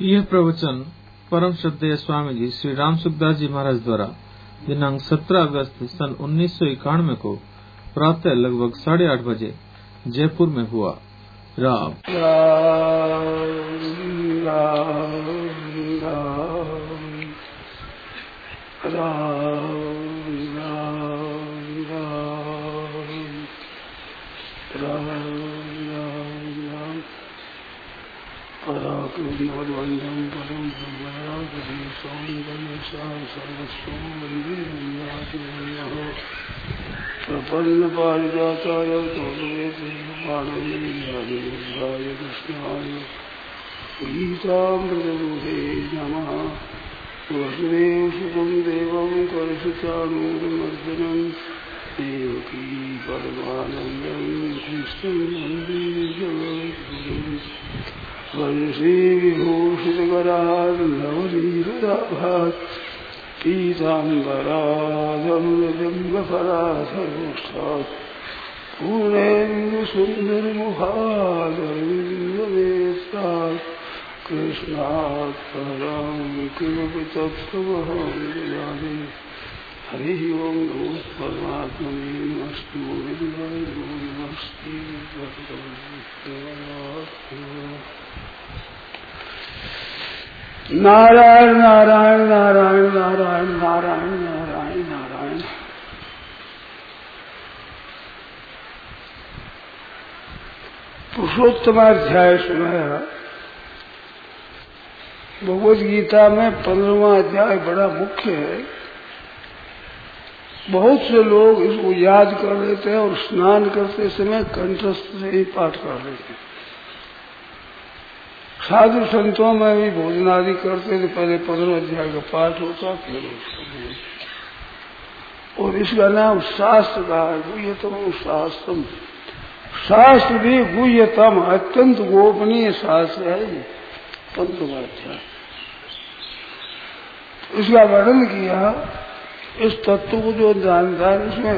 यह प्रवचन परम श्रद्धेय स्वामी जी श्री राम सुखदास जी महाराज द्वारा दिनांक 17 अगस्त सन 1991 को प्रातः लगभग 8:30 बजे जयपुर में हुआ। राम पराक्रमवंदं परम सर्वस्वं वन्दे विनाशः प्रपन्न पारिजाताय तोषवेदाय कृष्णाय गीतामृतदूते नमः। वसुदेवसुतं देवं करसुचाणूरमर्दनं देवकी परमानन्दं कृष्णं वन्दे जगद्गुरुं। वंशीविभूषितकरार्णवनीराभात् पीताम्बराधमृजङ्गफलाधरोष्ठात् पूर्णेन्दुसुन्दरमुखादरविन्दनेत्रात् कृष्णात् परं किमपि तत्त्वमहं जाने। हरिः ओं नमो परमात्मने नमस्तु विद्याय नमस्ते। नारायण नारायण नारायण नारायण नारायण नारायण नारायण। पुरुषोत्तमाध्याय सुनाया। भगवद गीता में 15वां अध्याय बड़ा मुख्य है। बहुत से लोग इसको याद कर लेते हैं और स्नान करते समय कंठस्थ से ही पाठ कर लेते हैं। साधु संतों में भी भोजन आदि करते थे, पहले 15 अध्याय का पाठ होता फिर उसका। और इसका नाम शास्त्र का है, गुह्यतम शास्त्रम। शास्त्र भी गुह्यतम अत्यंत गोपनीय शास्त्र है ये 15वां अध्याय। इसका वर्णन किया। इस तत्व को जो जानता है उसमें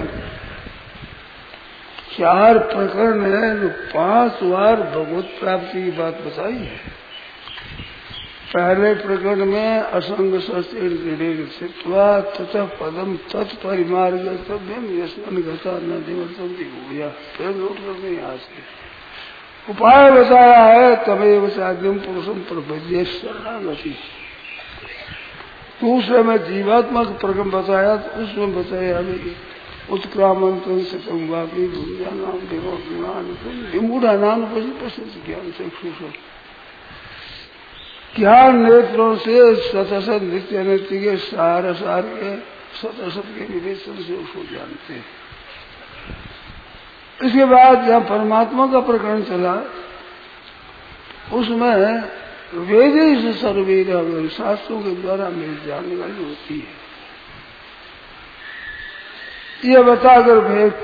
4 प्रकरण है जो 5 बार भगवत प्राप्ति की बात बताई है। पहले प्रकरण में असंग सत्वा तथा पदम तत्परिमार्गतव्यम यस्मन गता न देवतंति भूया। फिर नोट करते यहाँ से उपाय बताया है। तमेव साध्यम पुरुषम प्रपद्ये शरणागति। दूसरे में जीवात्मा का प्रकरण बताया तो उसमें बताया उत्क्रामंत्र सतंगापी भूजा नाम देवज्ञान विमूढ़ा नाम पशु ज्ञान चक्षुष। ज्ञान नेत्रों से सतसत नित्य नित्य के सार के सतसत के विवेचन से उसको जानते हैं। इसके बाद जहाँ परमात्मा का प्रकरण चला उसमें वेद से सर्वेद शास्त्रों के द्वारा मेरी जानकारी होती है। यह बताकर भेद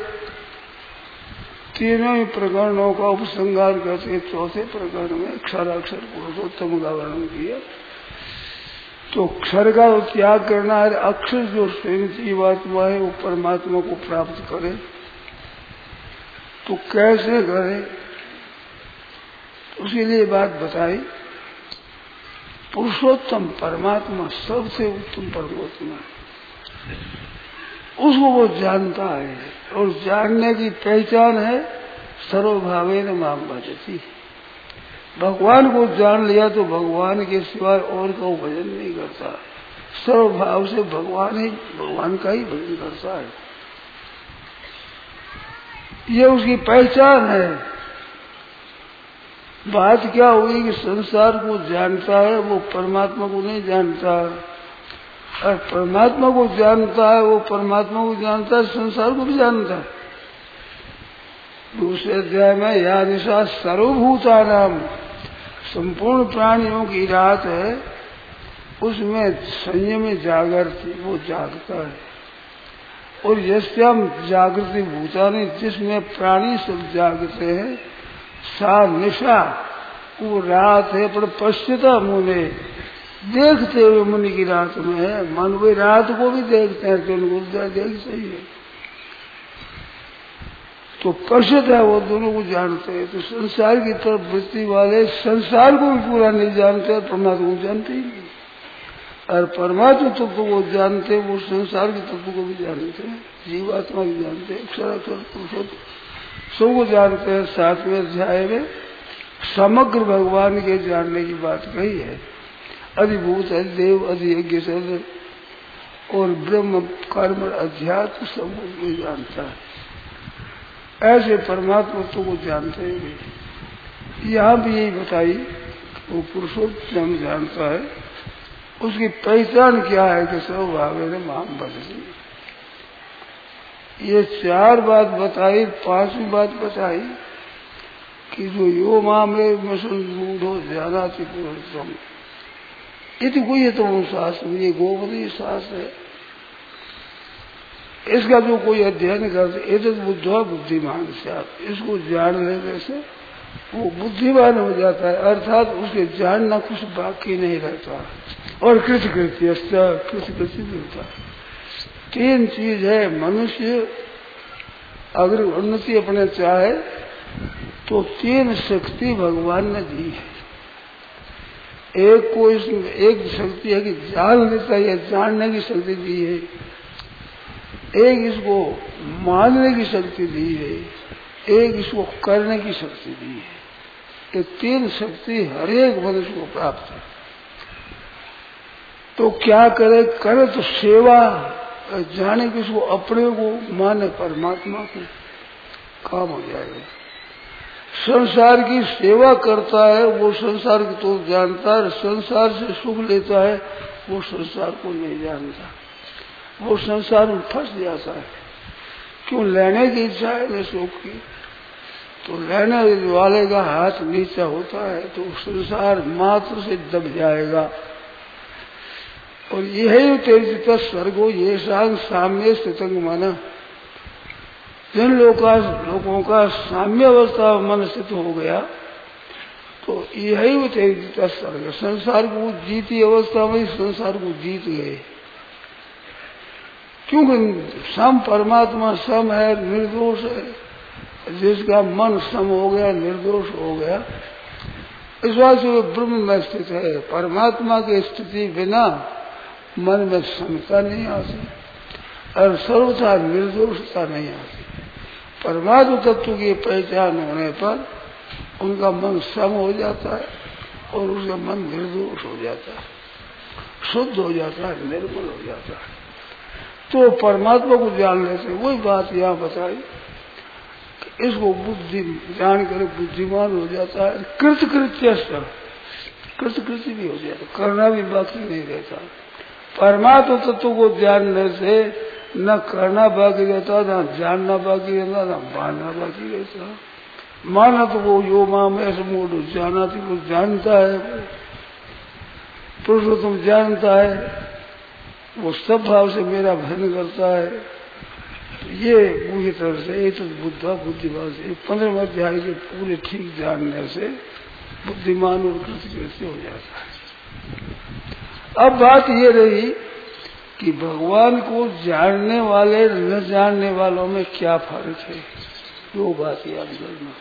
तीनों ही प्रकरणों का उपसंहार करके चौथे प्रकरण में क्षराक्षर पुरुषोत्तम का वर्णन किया। तो क्षर का त्याग करना है। अक्षर जो स्वयं जीवात्मा है वो परमात्मा को प्राप्त करे तो कैसे करे, उसके लिए बात बताई। पुरुषोत्तम परमात्मा सबसे उत्तम परमात्मा है, उसको वो जानता है और जानने की पहचान है सर्वभावेन माम भजति। भगवान को जान लिया तो भगवान के सिवाय और का भजन नहीं करता। सर्वभाव से भगवान का ही भजन करता है। ये उसकी पहचान है। बात क्या हुई कि संसार को जानता है वो परमात्मा को नहीं जानता, और परमात्मा को जानता है वो परमात्मा को जानता है, संसार को भी जानता है। दूसरे अध्याय में या निशा सर्वभूतानाम संपूर्ण प्राणियों की रात है, उसमें संयम जागृति वो जागता है। और यस्याम जागृति भूतानि जिसमें प्राणी सब जागते हैं सा निशा वो रात है। पर पश्चिता मुने देखते हुए मुनि की रात में है। मन वे रात को भी देखते हैं तो उनको देख सही है। तो परिषद है वो दोनों को जानते हैं। तो संसार की तरफ वृत्ति वाले संसार को भी पूरा नहीं जानते और परमात्मा को जानते ही नहीं। और परमात्मा तत्व को जानते वो संसार के तत्व को भी जानते हैं, जीवात्मा भी जानते हैं, अक्षराक्षर पुरुषोत्तम सबको जानते हैं। 7वें अध्याय में समग्र भगवान के जानने की बात कही है। अधिभूत अधिदेव अधियज्ञ सद और ब्रह्म कर्म अध्यात्म सब को जानता है। ऐसे परमात्मा को जानते हैं। यहाँ भी यही बताई वो पुरुषोत्तम जानता है, उसकी पहचान क्या है कि सब भावे ने माम बदली। ये 4 बात बताई। 5वीं बात बताई कि जो यो मामे मूढ़ो ज्यादा थी पुरुषोत्तम इति कोई है तो शास्त्र, ये गोपनीय शास्त्र है, इसका जो कोई अध्ययन करते ये तो बुद्धवा बुद्धिमान से आप इसको जान लेने से वो बुद्धिमान हो जाता है, अर्थात उसके जानना कुछ बाकी नहीं रहता और कृतकृत्य मिलता है। 3 चीज है। मनुष्य अगर उन्नति अपने चाहे तो 3 शक्ति भगवान ने दी है। एक को इसमें एक शक्ति है कि जान लेता है, जानने की शक्ति दी है। एक इसको मानने की शक्ति दी है, एक इसको करने की शक्ति दी है। ये 3 शक्ति हर एक मनुष्य को प्राप्त है। तो क्या करे? करे तो सेवा, जाने कि इसको अपने को माने परमात्मा को, काम हो जाएगा। संसार की सेवा करता है वो संसार की तो जानता है, संसार से सुख लेता है वो संसार को नहीं जानता, वो संसार में फंस जाता है। क्यों? लेने की इच्छा है न सुख की, तो लेने वाले का हाथ नीचा होता है तो संसार मात्र से दब जाएगा। और यही तेजित स्वर्गो ये सांग साम्य स्थितंग माना। जिन लोगों का साम्य अवस्था मन स्थित हो गया तो यही तेजित स्वर्ग, संसार को जीती अवस्था में संसार को जीत गए। क्योंकि सम परमात्मा सम है, निर्दोष है। जिसका मन सम हो गया, निर्दोष हो गया, इस बात से वो ब्रह्म में स्थित है। परमात्मा की स्थिति बिना मन में समता नहीं आती और सर्वथा निर्दोषता नहीं आती। परमात्मा तत्व की पहचान होने पर उनका मन सम हो जाता है और उसका मन निर्दोष हो जाता है, शुद्ध हो जाता है, निर्मल हो जाता है। तो परमात्मा को जान लेते, वही बात यहाँ बताई कि इसको बुद्धि जान कर बुद्धिमान हो जाता है। कृतकृत्य कृतकृत्य भी हो जाता है, करना भी बाकी नहीं रहता। परमात्मा तत्व को जानने से न करना बाकी रहता, न जानना बाकी रहता, न मानना बाकी रहता। माना तो वो यो माम ऐसे मूड जाना थी वो जानता है, पुरुषोत्तम जानता है, वो सब भाव से मेरा भजन करता है। ये पूरी तरह से एक तो बुद्धा बुद्धिमान से 15वें अध्याय के पूरे ठीक जानने से बुद्धिमान और कृतकृत्य हो जाता है। अब बात ये रही कि भगवान को जानने वाले न जानने वालों में क्या फर्क है, दो बात याद करना।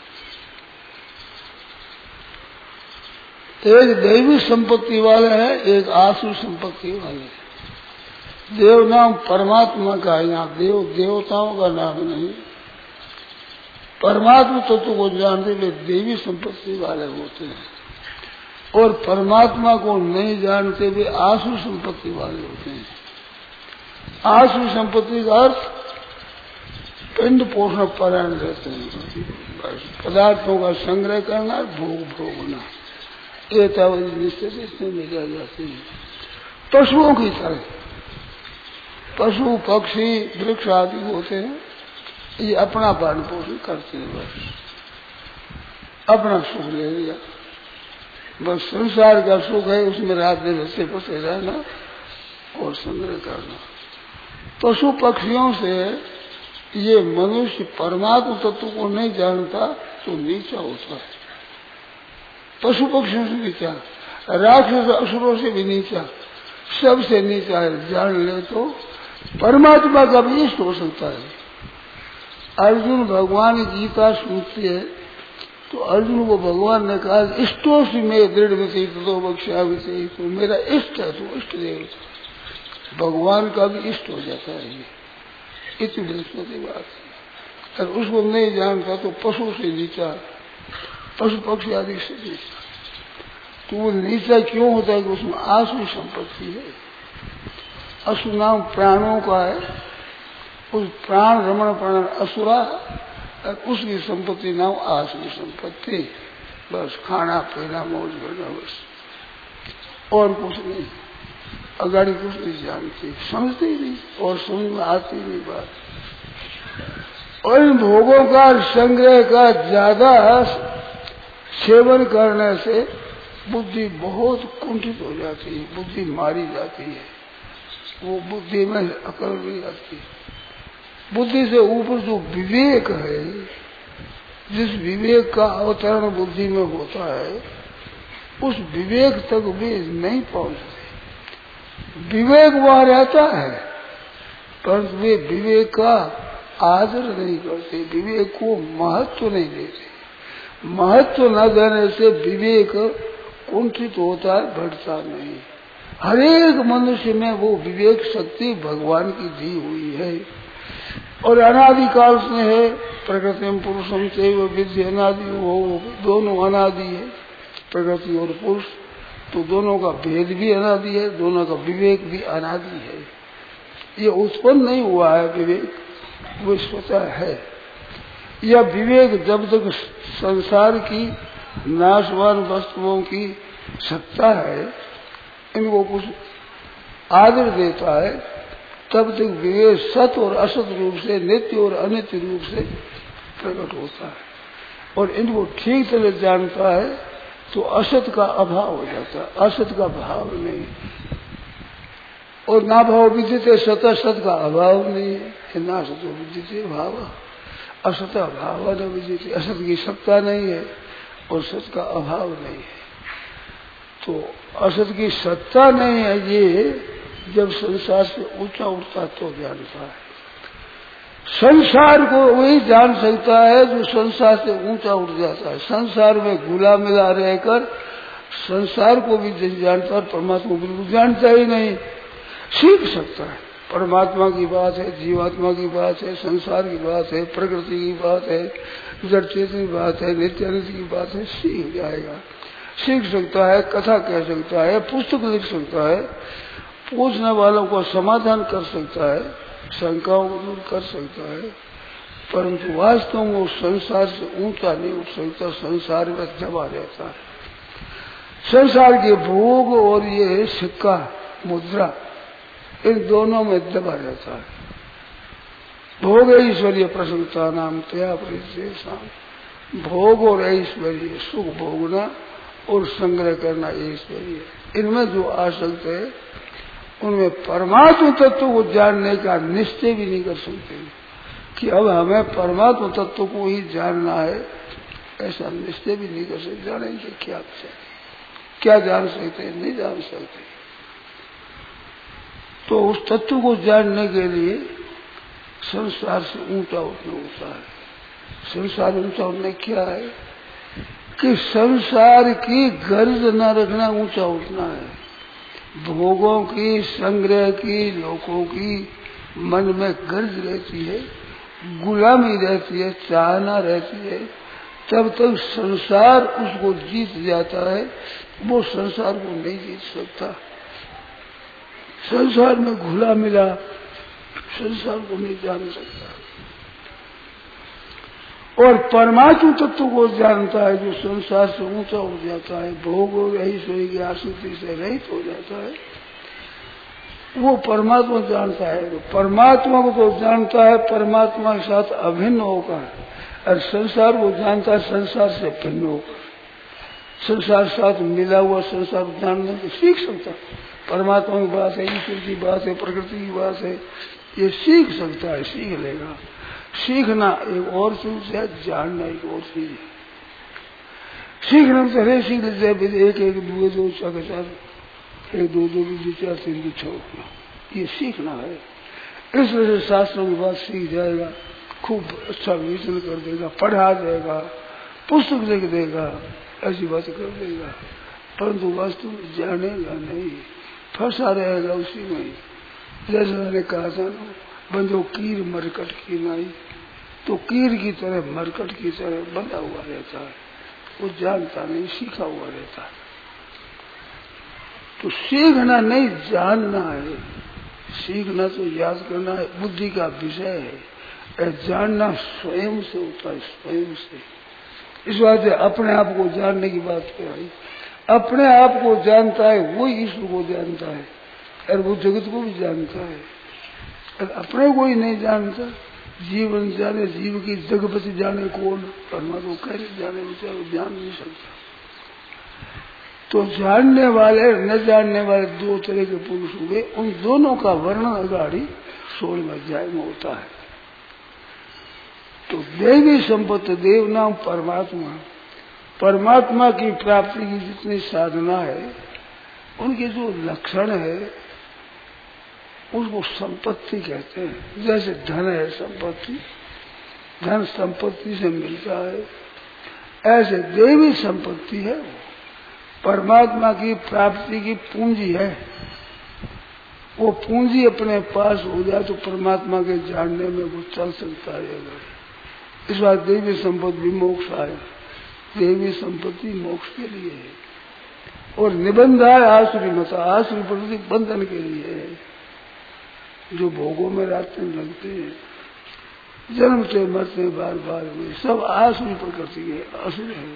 एक दैवी संपत्ति वाले हैं, एक आसु संपत्ति वाले हैं। देव नाम परमात्मा का है, यहाँ देव देवताओं का नाम नहीं। परमात्मा तत्व को जानते हुए देवी संपत्ति वाले होते हैं और परमात्मा को नहीं जानते हुए आसु संपत्ति वाले होते हैं। आसु संपत्ति का अर्थ पिंड पोषण परायण रहते हैं, पदार्थों का संग्रह करना, भोग भोगना, एतावत निश्चित इसमें मिला जाते हैं। पशुओं की तरह पशु पक्षी वृक्ष आदि होते हैं, ये अपना पालन पोषण करते हैं, बस अपना सुख ले लिया, बस संसार का सुख है उसमें रात दिन हंसे बसे रहना और संग्रह करना। पशु पक्षियों से ये मनुष्य परमात्मा तत्व को नहीं जानता तो नीचा होता है। पशु पक्षियों से नीचा, राक्षस असुरों से भी नीचा, सबसे नीचा है। जान ले तो परमात्मा का भी इष्ट हो सकता है। अर्जुन भगवान गीता सुनती है तो अर्जुन को भगवान ने कहा इष्टों से मैं दृढ़ विषय तो बख्शा विषय तो मेरा इष्ट है तो इष्ट देवता भगवान का भी इष्ट हो जाता है ये इतनी छोटी बात है। और उसको नहीं जानता तो पशु से नीचा पशु पक्षी आदि से नीचा तो वो नीचा क्यों होता है कि उसमें आसुरी संपत्ति है। असु नाम प्राणों का है उस प्राण रमण प्राण असुरा और उसकी संपत्ति नाम आसुरी संपत्ति बस खाना पीना मौज करना बस और कुछ नहीं अगाड़ी कुछ नहीं जानती समझते ही नहीं और समझ में आती नहीं बात। और इन भोगों का संग्रह का ज्यादा सेवन करने से बुद्धि बहुत कुंठित हो जाती है बुद्धि मारी जाती है वो बुद्धि में अकल नहीं आती। बुद्धि से ऊपर जो विवेक है जिस विवेक का अवतरण बुद्धि में होता है उस विवेक तक भी नहीं पहुंचते। विवेक वहां रहता है परंतु वे विवेक का आदर नहीं करते विवेक को महत्व नहीं देते। महत्व न देने से विवेक कुंठित होता है बढ़ता नहीं। हरेक मनुष्य में वो विवेक शक्ति भगवान की दी हुई है और अनादिकाल से है। प्रकृति में पुरुषम से विद्य अनादि हो दोनों अनादि है प्रकृति और पुरुष तो दोनों का भेद भी अनादि है दोनों का विवेक भी अनादि है। ये उत्पन्न नहीं हुआ है विवेक वो स्वतः है। यह विवेक जब तक संसार की नाशवान वस्तुओं की सत्ता है इनको कुछ आदर देता है तब तक विवेक सत और असत रूप से नित्य और अनित्य रूप से प्रकट होता है और इनको ठीक तरह जानता है तो असत का अभाव हो जाता है असत का भाव नहीं और ना भाव विद्यते सत सत का अभाव नहीं है ना सतो विद्यते भाव असत भाव न विद्यते असत की सत्ता नहीं है और सत का अभाव नहीं है। तो असत की सत्ता नहीं है ये जब संसार से ऊंचा उठता तो जानता है। संसार को वही जान सकता है जो संसार से ऊंचा उठ जाता है। संसार में घुला मिला रहकर संसार को भी जानता है परमात्मा को बिल्कुल जानता ही नहीं। सीख सकता है परमात्मा की बात है जीवात्मा की बात है संसार की बात है प्रकृति की बात है जड़ चेतन की बात है नित्यानित्य की बात है सीख जाएगा। सीख सकता है कथा कह सकता है पुस्तक लिख सकता है पूछने वालों को समाधान कर सकता है शंकाओं को दूर कर सकता है परंतु वास्तव में उस संसार से ऊंचा नहीं उठ सकता। संसार में दबा रहता है। संसार के भोग और ये सिक्का मुद्रा इन दोनों में दबा रहता है। भोग ऐश्वर्य प्रसन्नता नाम तया परिचय भोग और ऐश्वर्य सुख भोगना और संग्रह करना ऐश्वर्य इनमें जो आसक्त है उनमें परमात्मा तत्व को जानने का निश्चय भी नहीं कर सकते कि अब हमें परमात्मा तत्व को ही जानना है ऐसा निश्चय भी नहीं कर सकते। जानेंगे क्या जान सकते नहीं जान सकते। तो उस तत्व को जानने के लिए संसार से ऊंचा उठना होता है। संसार ऊंचा उठना क्या है कि संसार की गर्ज न रखना ऊंचा उठना है। भोगों की संग्रह की लोगों की मन में गर्ज रहती है गुलामी रहती है चाहना रहती है तब तक संसार उसको जीत जाता है। वो संसार को नहीं जीत सकता। संसार में घुला मिला संसार को नहीं जान सकता और परमात्मा तत्व को जानता है जो संसार से ऊंचा हो जाता है भोग और ऐश्वर्य की आसक्ति से रहित हो जाता है वो परमात्मा जानता है। तो परमात्मा को तो जानता है परमात्मा के साथ अभिन्न होकर और संसार को जानता है संसार से भिन्न होकर। संसार साथ मिला हुआ संसार जानने को सीख सकता है। परमात्मा की बात है ईश्वर की बात है प्रकृति की बात है ये सीख सकता है सीख लेगा। सीखना एक और चीज है जानना एक और चीज है। सीखना तो हरे सीख लेते एक एक दो दो चार चार एक दो दो दो चार तीन दो छह ये सीखना है। इस वजह से शास्त्रों की बात सीख जाएगा खूब अच्छा विवेचन कर देगा, पढ़ा देगा, पुस्तक लिख देगा, ऐसी बात कर देगा, परंतु वास्तव में जानेगा नहीं, फंसा रहेगा उसी में ही। जैसे मैंने कहा था ना, बंदो कीर मरकट की नाई, तो कीर की तरह मरकट की तरह बंधा हुआ रहता है, वो जानता नहीं, सीखा हुआ रहता है। तो सीखना नहीं, जानना है। सीखना तो याद करना है, बुद्धि का विषय है। जानना स्वयं से होता है, स्वयं से। इस बात से अपने आप को जानने की बात कर रही, अपने आप को जानता है वो ईश्वर को जानता है, और वो जगत को भी जानता है। और अपने को ही नहीं जानता, जीवन जाने, जीव की जगपति जाने कौन, परमात्मा कैसे जाने, विचार जान नहीं सकता। तो जानने वाले न जानने वाले दो तरह के पुरुष हुए, उन दोनों का वर्णन अगाड़ी 16वें अध्याय में होता है। तो देवी संपत्ति, देव नाम परमात्मा, परमात्मा की प्राप्ति की जितनी साधना है, उनके जो लक्षण है उसको संपत्ति कहते हैं। जैसे धन है संपत्ति, धन संपत्ति से मिलता है, ऐसे देवी संपत्ति है, परमात्मा की प्राप्ति की पूंजी है। वो पूंजी अपने पास हो जाए तो परमात्मा के जानने में वो चल सकता है। अगर इस बार देवी संपत्ति भी मोक्ष आए, देवी संपत्ति मोक्ष के लिए है, और निबंध है आसुरी मत, आसुरी प्रति बंधन के लिए है, जो भोगों में रहते लगते हैं, जन्मते मरते बार बार में, सब आसुरी प्रकृति है, असुर है,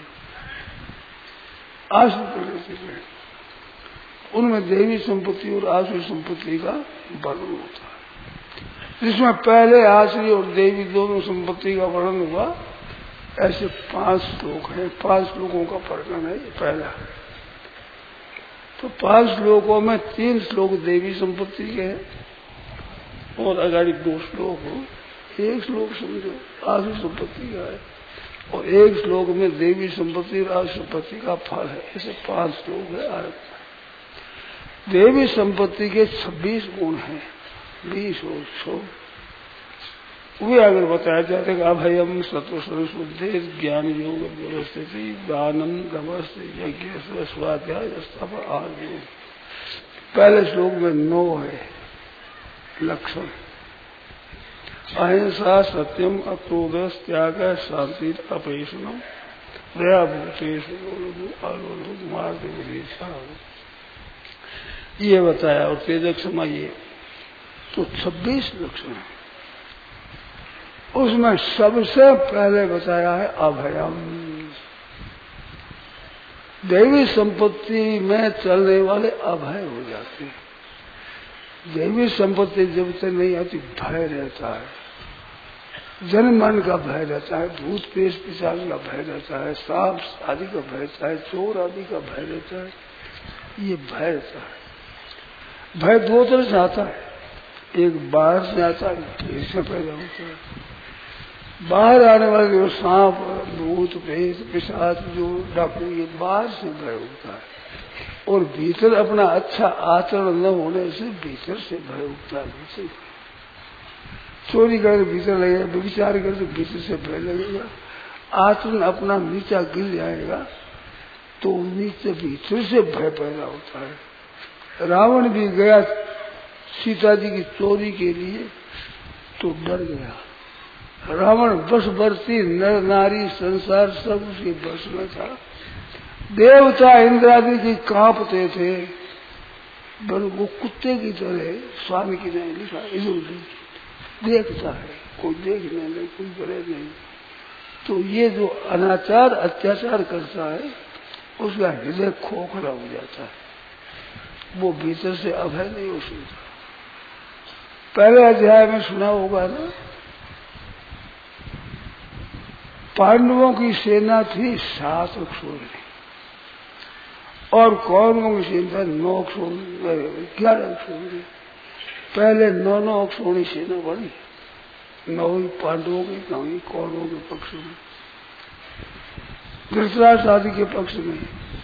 आसुरी प्रकृति है। उनमें देवी संपत्ति और आसुरी संपत्ति का वर्णन होता है। जिसमें पहले आसुरी और देवी दोनों संपत्ति का वर्णन हुआ, ऐसे 5 श्लोक हैं, 5 श्लोकों का वर्णन है पहला। तो 5 श्लोकों में 3 श्लोक देवी संपत्ति के हैं, और अगाड़ी 2 श्लोक हो, 1 श्लोक समझो आसुरी संपत्ति का है, और 1 श्लोक में देवी संपत्ति और आसुरी संपत्ति का फल है। ऐसे 5 श्लोक है आरंभ। देवी संपत्ति के 26 गुण हैं, 20 और 100 वे अगर बताया जाता है। अभयम सत्व सरस्वती ज्ञान योग व्यवस्थिति दानम दमस यज्ञ स्वाध्याय तप आदि। पहले श्लोक में 9 है लक्षण, अहिंसा सत्यम अक्रोध त्याग शांति अपेषणम दया भूतेषु आलोक मार्ग विदेशा, ये बताया। और तेजक समाइए तो 26 लक्षण है। उसमें सबसे पहले बताया है अभयम। दैवी संपत्ति में चलने वाले अभय हो जाते हैं। दैवी संपत्ति जब तक नहीं आती भय रहता है, जन मन का भय रहता है, भूत पेश पिशाच का भय रहता है, सांप आदि का भय रहता है, चोर आदि का भय रहता है, ये भय रहता है। भय 2 तरह से आता है, एक बाहर से आता है, भीतर से पैदा होता है। बाहर आने वाले जो सांप भूत प्रेत पिशाच जो डाकू, ये बाहर से भय होता है, और भीतर अपना अच्छा आचरण न होने से भीतर से भय उठता है। चोरी करके भीतर लगेगा, व्यभिचार करके भीतर से भय लगेगा, आचरण अपना नीचा गिर जाएगा तो नीचे भीतर से भय पैदा होता है। रावण भी गया सीता जी की चोरी के लिए तो डर गया। रावण बसवर्ती नर नारी संसार सब उसके बस में था। देवता इंद्र आदि की कांपते थे, वो कुत्ते की तरह स्वामी की नहीं लिखा, इधर देखता है, कोई देखने नहीं, कोई करे नहीं। तो ये जो अनाचार अत्याचार करता है उसका हृदय खोखला हो जाता है, वो भीतर से अभय नहीं हो सकता। पहले अध्याय में सुना होगा ना, पांडवों की सेना थी 7 अक्षोणी और कौरवों की सेना 9 अक्षोणी 11 अक्षोणी। पहले 9 अक्षोणी सेना बनी, 9 पांडवों की 9 कौरवों के पक्ष में, धृतराष्ट्र आदि के पक्ष में।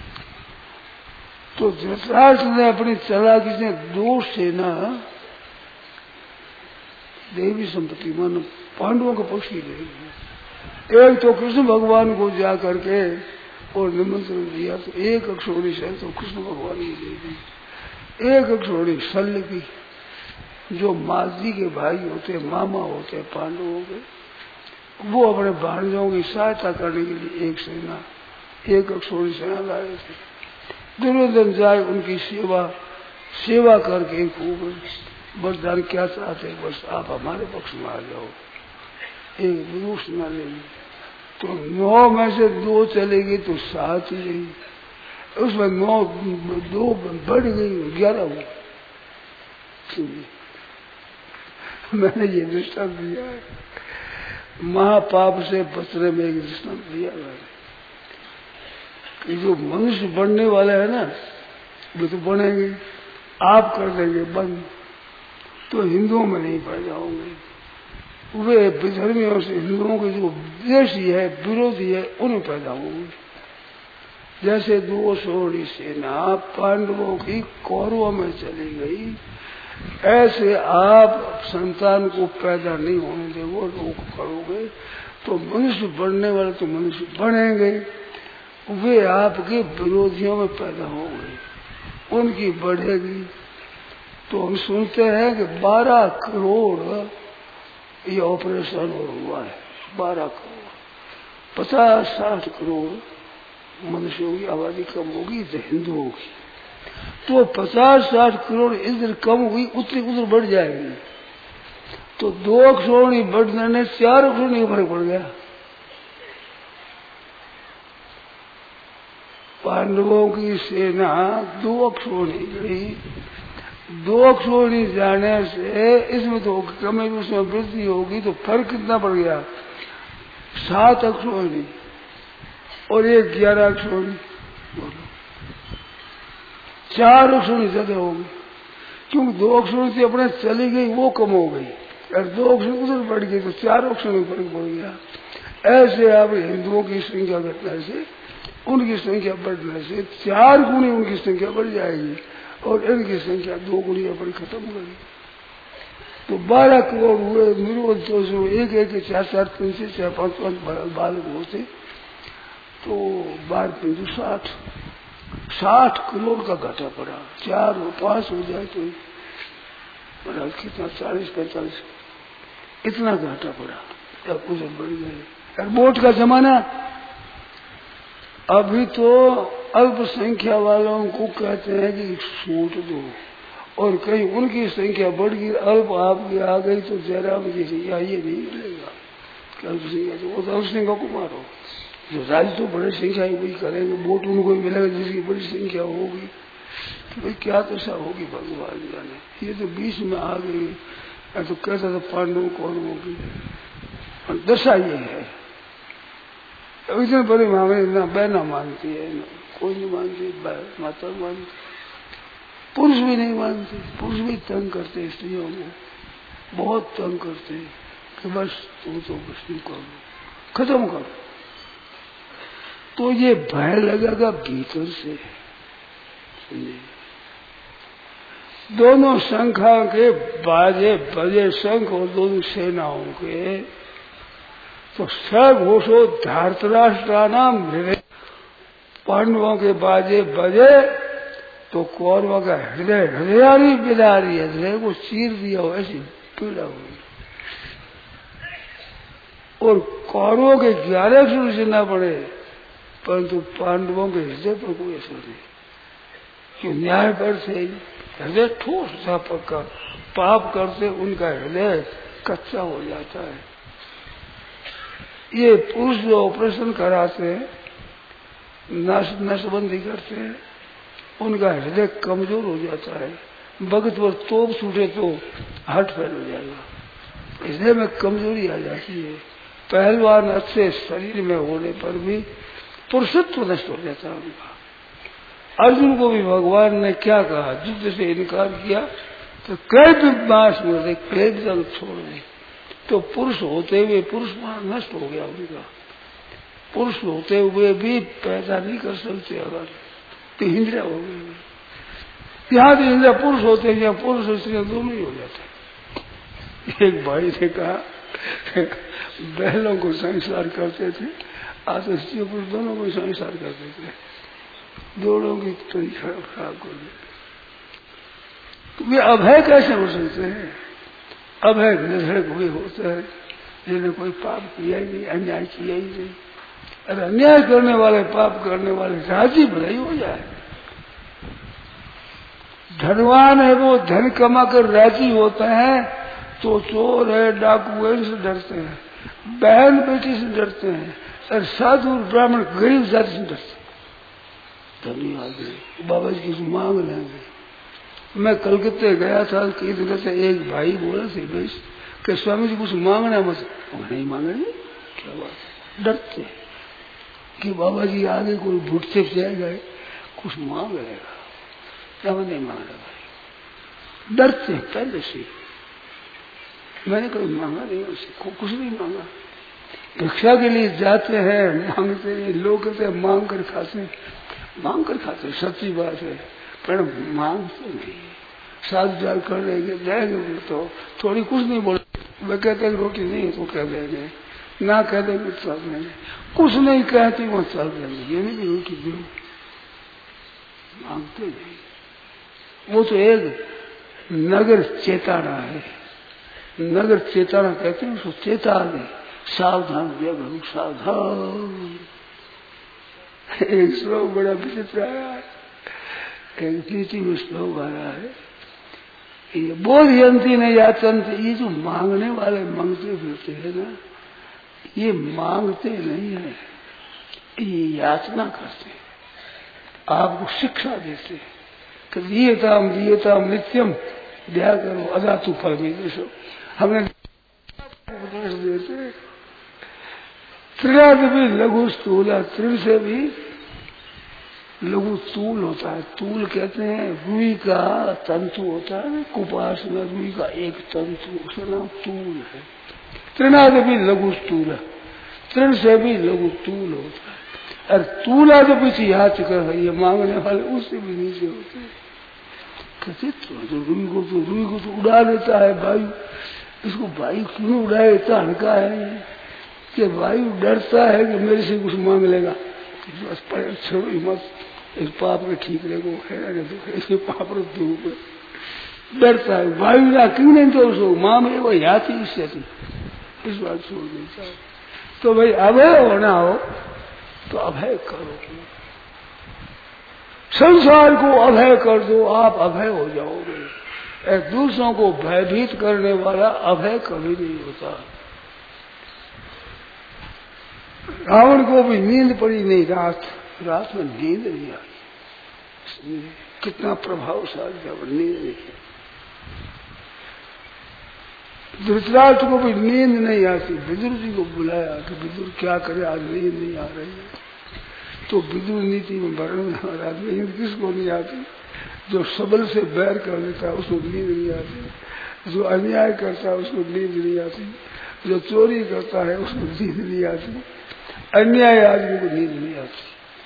तो धृतराष्ट्र ने अपनी चालाकी से 2 सेना देवी संपत्ति मन पांडवों का पक्ष ही लेगी। एक तो कृष्ण भगवान को जा करके और निमंत्रण दिया तो एक अक्षोणी से तो कृष्ण भगवान ही दे दी। एक अक्षोणी शल्य की, जो माजी के भाई होते, मामा होते पांडवों के, वो अपने भाणजों की सहायता करने के लिए एक सेना, एक अक्षोणी सेना लाए थे। दुर्योधन जाए उनकी सेवा करके खूब वरदान क्या चाहते, बस आप हमारे पक्ष में आ जाओ, एक विदुष न लेंगे। तो 9 में से 2 चलेगी तो 7 ही रही, उसमें 2 बढ़ गई, 11 हुई। मैंने ये दृष्टांत दिया है, महापाप से बचने में एक दृष्टांत दिया है कि जो मनुष्य बनने वाले है ना, वे तो बनेंगे, आप कर देंगे बंद तो हिंदुओं में नहीं पड़ जाओगे। वे विधर्मियों से हिंदुओं के जो द्वेषी है, विरोधी है, उन्हें पैदा होंगे। जैसे 2 सोड़ी सेना पांडवों की कौरवों में चली गई, ऐसे आप संतान को पैदा नहीं होने दे वो रोक करोगे तो मनुष्य बनने वाले तो मनुष्य बनेंगे, वे आपके विरोधियों में पैदा होंगे, उनकी बढ़ेगी। तो हम सुनते हैं कि 12 करोड़ ये ऑपरेशन हुआ है, 12 करोड़, 50-60 करोड़ मनुष्यों की आबादी कम होगी तो हिंदुओं की, तो 50-60 करोड़ इधर कम हुई उतनी उधर बढ़ जाएगी। तो 2 अक्षोणी बढ़ने ने 4 अक्षोणी का फर्क पड़ गया। पांडवों की सेना 2 अक्षोणी गई, 2 अक्षोणी जाने से इसमें तो कमी उसमें वृद्धि होगी, तो फर्क कितना पड़ गया, 7 अक्षोणी और एक 11 अक्षोणी, 4 अक्षोणी ज्यादा होगी, क्योंकि 2 अक्षोणी से अपने चली गई वो कम हो गई और 2 अक्षोणी उधर बढ़ गई तो 4 अक्षोणी फर्क पड़ गया। ऐसे आप हिंदुओं की संख्या घटने से उनकी संख्या बढ़ने से 4 गुनी उनकी संख्या बढ़ जाएगी और इनकी संख्या 2 गुनी अपनी खत्म हो गई। तो 12 करोड़ हुए, निरोध तो एक 4-4 5 4-5 बालक होते तो 12 60 करोड़ का घाटा पड़ा। 4 और 5 हो जाए तो बड़ा कितना 40-45 इतना घाटा पड़ा, तब उधर बढ़ गए। और वोट का जमाना, अभी तो अल्पसंख्या वालों को कहते हैं कि छूट दो, और कहीं उनकी संख्या बढ़ गई, अल्प आपकी आ गई तो जयराम जी से ये नहीं मिलेगा, अल्पसंख्या तो वो तो अल्पसंख्या को मारो, जो राज्य तो बड़ी संख्या है वही करेंगे, वोट उनको मिलेगा जिसकी बड़ी संख्या होगी, तो भाई क्या दशा होगी भगवान जाने। ये तो बीच में आ गई, तो कहता था पांडवों कौरवों की दशा ये है। इतने बड़े मामले ना बहना मानती है, ना कोई नहीं मानती, माता मानती, पुरुष भी नहीं मानते, पुरुष भी तंग करते स्त्रियों को, बहुत तंग करते कि बस तुम तो कुछ नहीं करो, खत्म करो। तो ये भय लगेगा भीतर से। दोनों शंखा के बाजे बजे, शंख और दोनों सेनाओं के, तो सघोषो धार्तराष्ट्रा नाम पांडवों के बाजे बजे तो कौरवों का हृदय हृदयारी बिदारी, हृदय को चीर दिया हो ऐसी पीड़ा हुई। और कौरवों के 11 अक्षर सुनना पड़े, परंतु पांडवों के हृदय पर कोई असर नहीं, कि न्याय पर से हृदय ठोस था पक्का, पाप करते उनका हृदय कच्चा हो जाता है। ये पुरुष जो ऑपरेशन कराते हैं, नसबंदी करते हैं, उनका हृदय कमजोर हो जाता है, वक्त पर तोप छूटे तो हार्ट फेल हो जाएगा, हृदय में कमजोरी आ जाती है। पहलवान अच्छे शरीर में होने पर भी पुरुषत्व नष्ट हो जाता है उनका। अर्जुन को भी भगवान ने क्या कहा, युद्ध से इनकार किया तो कैद मास में दे, कैद जंग छोड़ दे, तो पुरुष होते हुए पुरुष नष्ट हो गया उनका। पुरुष होते हुए भी पैदा नहीं कर सकते, अगर तो इंद्रिया हो गई। यहाँ तो इंद्रिया पुरुष होते हैं, यहाँ पुरुष स्त्री दोनों ही हो जाते हैं, एक भाई ने कहा बैलों को संसार करते थे, आज स्त्री पुरुष दोनों को संसार करते थे, दोनों की तरी खराब कर देते। तो वे अभय कैसे हो सकते हैं? अभय निधड़क हुए होते हैं जिन्हें कोई पाप किया ही नहीं, अन्याय किया ही नहीं। अरे अन्याय करने वाले, पाप करने वाले राजी भले ही हो जाए। धनवान है वो धन कमा कर राजी होते हैं, तो चोर है, डाकू है, इनसे डरते हैं, बहन बेटी से डरते हैं, और साधु ब्राह्मण गरीब जाति से डरते हैं। धनी आदमी बाबा जी की मांग लेंगे। मैं कलकत्ते गया था, कई दिन से एक भाई बोला थे बेश कि स्वामी जी कुछ मांगना मत। नहीं मांगेंगे, क्या बात, डरते हैं कि बाबा जी आगे कोई भुटसे जाएगा, कुछ मांग रहेगा, क्या मैं नहीं मांग रहा भाई, डरते हैं पहले से। मैंने कभी मांगा नहीं उनसे, कुछ नहीं मांगा। भिक्षा के लिए जाते हैं, मांगते हैं, लोग कहते हैं मांग कर खाते हैं, मांग कर खाते, सच्ची बात है, पर मांगते नहीं। साथ जाल कर लेंगे, जाएंगे तो थोड़ी कुछ नहीं बोल, वे कहते हैं रोटी नहीं तो कह देंगे, ना कह देंगे तो चल देंगे, कुछ नहीं कहते वो चल देंगे, ये नहीं रोटी दो, मांगते नहीं। वो तो एक नगर चेताना है, नगर चेताना कहते हैं उसको, चेता दे, सावधान जग सावधान। एक श्लोक बड़ा विचित्र आया है, एक नीति में श्लोक आया है, ये बोधयंती नहीं याचनते, ये जो मांगने वाले मांगते फिरते हैं ना, ये मांगते नहीं है, ये याचना करते हैं, आपको शिक्षा देते हैं कि दियताम नित्यम दया करो अदा तू फल में। हमें उपदेश देते, त्रिनाद भी लघु स्थूल, त्रिन से भी लघु तूल होता है। तूल कहते हैं रुई का तंतु होता है, कुपास में रुई का एक तंतु, उसका नाम तूल है। त्रिनाद भी लघु स्थूल, तृण से भी लघु तूल होता है। और तूला जो पीछे याद कर ये मांगने वाले उससे भी नीचे होते हैं। कहते तो रुई को तो उड़ा देता है वायु, इसको वायु क्यों उड़ाए, इतना हल्का है कि वायु डरता है कि मेरे से कुछ मांग लेगा, छोड़ो मत, इस पाप में ठीक रहेगा, है इसके पाप रूप डरता है वायु ना, क्यों नहीं तो उसको माँ में वो याद ही इससे थी, इस बात छोड़ देता है। तो भाई अभय होना हो तो अभय करो, संसार को अभय कर दो, आप अभय हो जाओगे। एक दूसरों को भयभीत करने वाला अभय कभी नहीं होता। रावण को भी नींद पड़ी नहीं, रात में नींद नहीं आई, कितना प्रभावशाली जब नींद नहीं आई। धृतराष्ट्र को भी नींद नहीं आती, विदुर जी को बुलाया कि विदुर क्या करे, आज नींद नहीं आ रही है। तो विदुर नीति में वर्णन हो रहा है, नींद किसको नहीं आती, जो सबल से बैर कर देता है उसको नींद नहीं आती, जो अन्याय करता है उसको नींद नहीं आती, जो चोरी करता है उसको नींद नहीं आती, अन्याय आदमी को नींद नहीं आती,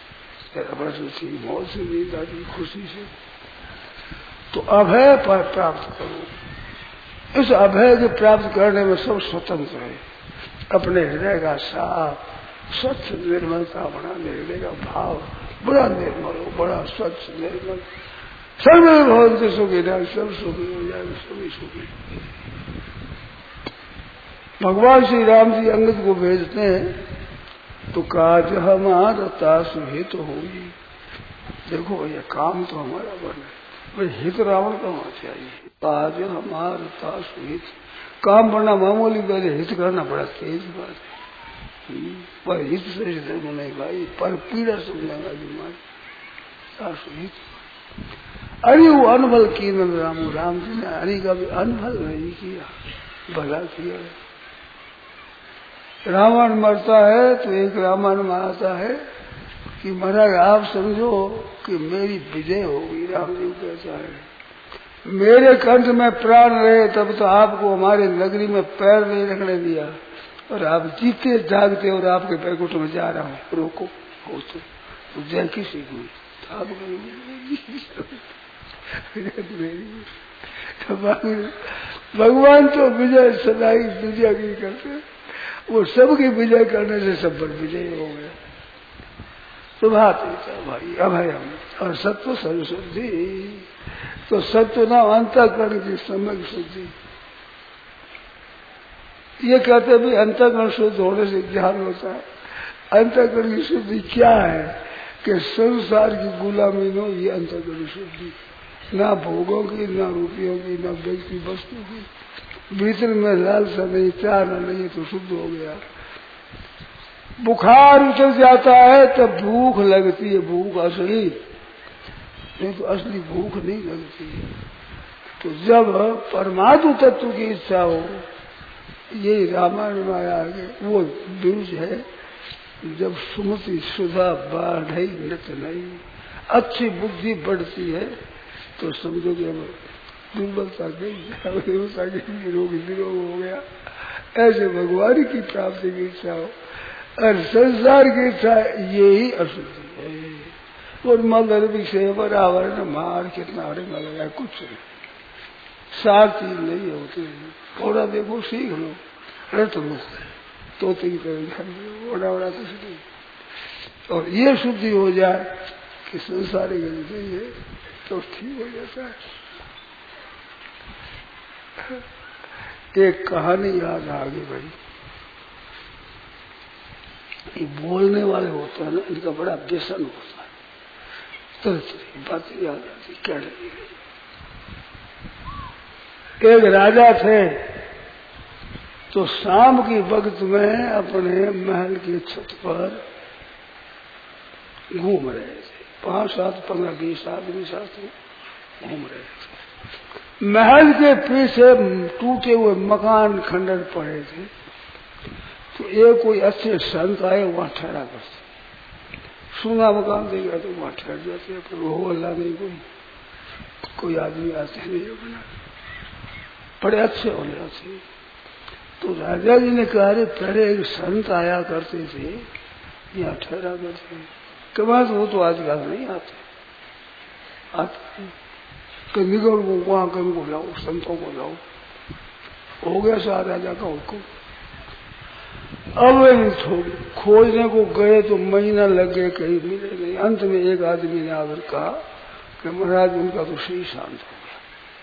मौत से नींद आती, खुशी से। तो अभय पर प्राप्त करो। इस अभय के प्राप्त करने में सब स्वतंत्र है। अपने हृदय का साफ स्वच्छ निर्मलता बना, हृदय का भाव बड़ा निर्मल हो, बड़ा स्वच्छ निर्मल, सर्वे भवन्तु सुखिनः, सब सुखी हो जाए, सभी सुखी। भगवान श्री राम जी अंगद को भेजते हैं तो काज हमारा तासु हित होगी। देखो ये काम तो हमारा बना, भाई हित रावण का होना चाहिए। काज हमारा तासु हित, काम करना मामूली बात है, हित करना बड़ा तेज बात है। पर हित से धर्म नहीं भाई, पर पीड़ा समझेगा बीमारी, तासु हित। अरे वो अनबल की राम जी ने हरि का भी अनबल नहीं किया, भला किया। रावण मरता है तो एक रामायण में आता है कि महाराज आप समझो कि मेरी विजय होगी। राम जी कहता है मेरे कंठ में प्राण रहे तब तो आपको हमारे नगरी में पैर नहीं रखने दिया, और आप जीते जागते और आपके बैकुंठ में जा रहा हूँ, रोको हो तो जय किसी को आप भगवान तो विजय सदा ही विजय की करते, वो सबकी विजय करने से सब पर विजय हो गया। सुभातीता भाई अभयम और सत्व सर्वशुद्धि, तो सत्व नाम अंतःकरण की सम्यक शुद्धि। ये कहते भी अंतःकरण शुद्ध होने से ज्ञान होता है। अंतःकरण की शुद्धि क्या है कि संसार की गुलामी नो, ये अंतःकरण शुद्धि, ना भोगों की, ना रुपयों की, ना व्यक्ति वस्तु की, भीतर में लालसा नहीं, चाह नहीं, तो शुद्ध हो गया। बुखार उतर जाता है तब भूख लगती है, भूख असली, नहीं तो असली भूख नहीं लगती है। तो जब परमात्म तत्व की इच्छा हो, ये रामायण में आगे वो बीज है, जब सुमति सुधा बाढ़ नृत नहीं, अच्छी बुद्धि बढ़ती है तो समझो कि अब दुर्बलता गई, रोग निरोग हो गया। ऐसे भगवान की प्राप्ति की इच्छा हो और संसार की इच्छा, यही अशुद्धि है। और मगर विषय बराबर न मार कितना हरे में लगा, कुछ नहीं, सार चीज नहीं होती। थोड़ा देखो सीख लो, रट लो, तोते की तरह ओढ़ा ओढ़ा कुछ नहीं। और ये शुद्धि हो जाए कि संसारी गति नहीं है तो ठीक हो जाता है। एक कहानी याद आ गई भाई, ये बोलने वाले होते हैं ना, इनका बड़ा व्यसन होता है, तरह बातें याद आती क्या लगी। एक राजा थे, तो शाम की वक्त में अपने महल की छत पर घूम रहे थे, 5, 7, 15, 20 आदमी साथ में घूम रहे थे। महल के पीछे टूटे हुए मकान खंडर पड़े थे, तो एक कोई अच्छे संत आए, वहां ठहरा करते। सुना मकान देगा तो वहां ठहर जाते, पर वो अल्लाह नहीं, कोई आदमी आते नहीं बना, बड़े अच्छे होने अच्छे। तो राजा जी ने कहा, अरे पहले एक संत आया करते थे, यहाँ ठहरा करते, कमाल वो तो आजकल नहीं आते, कभी को वहां कभी को लाओ, संतों को लाओ। हो गया सारा राजा का हुक्म। अब खोजने को गए तो महीना लग गए, कहीं मिले नहीं। अंत में एक आदमी ने आकर कहा कि महाराज उनका तो शरीर शांत हो गया।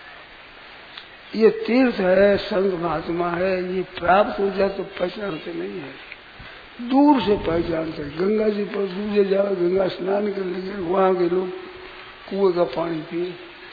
ये तीर्थ है, संत महात्मा है, ये प्राप्त हो जाए तो पहचानते नहीं है, दूर से पहचानते। गंगा जी पर दूर जाओ, गंगा स्नान कर लेंगे, वहां के लोग कुएं का पानी पिए,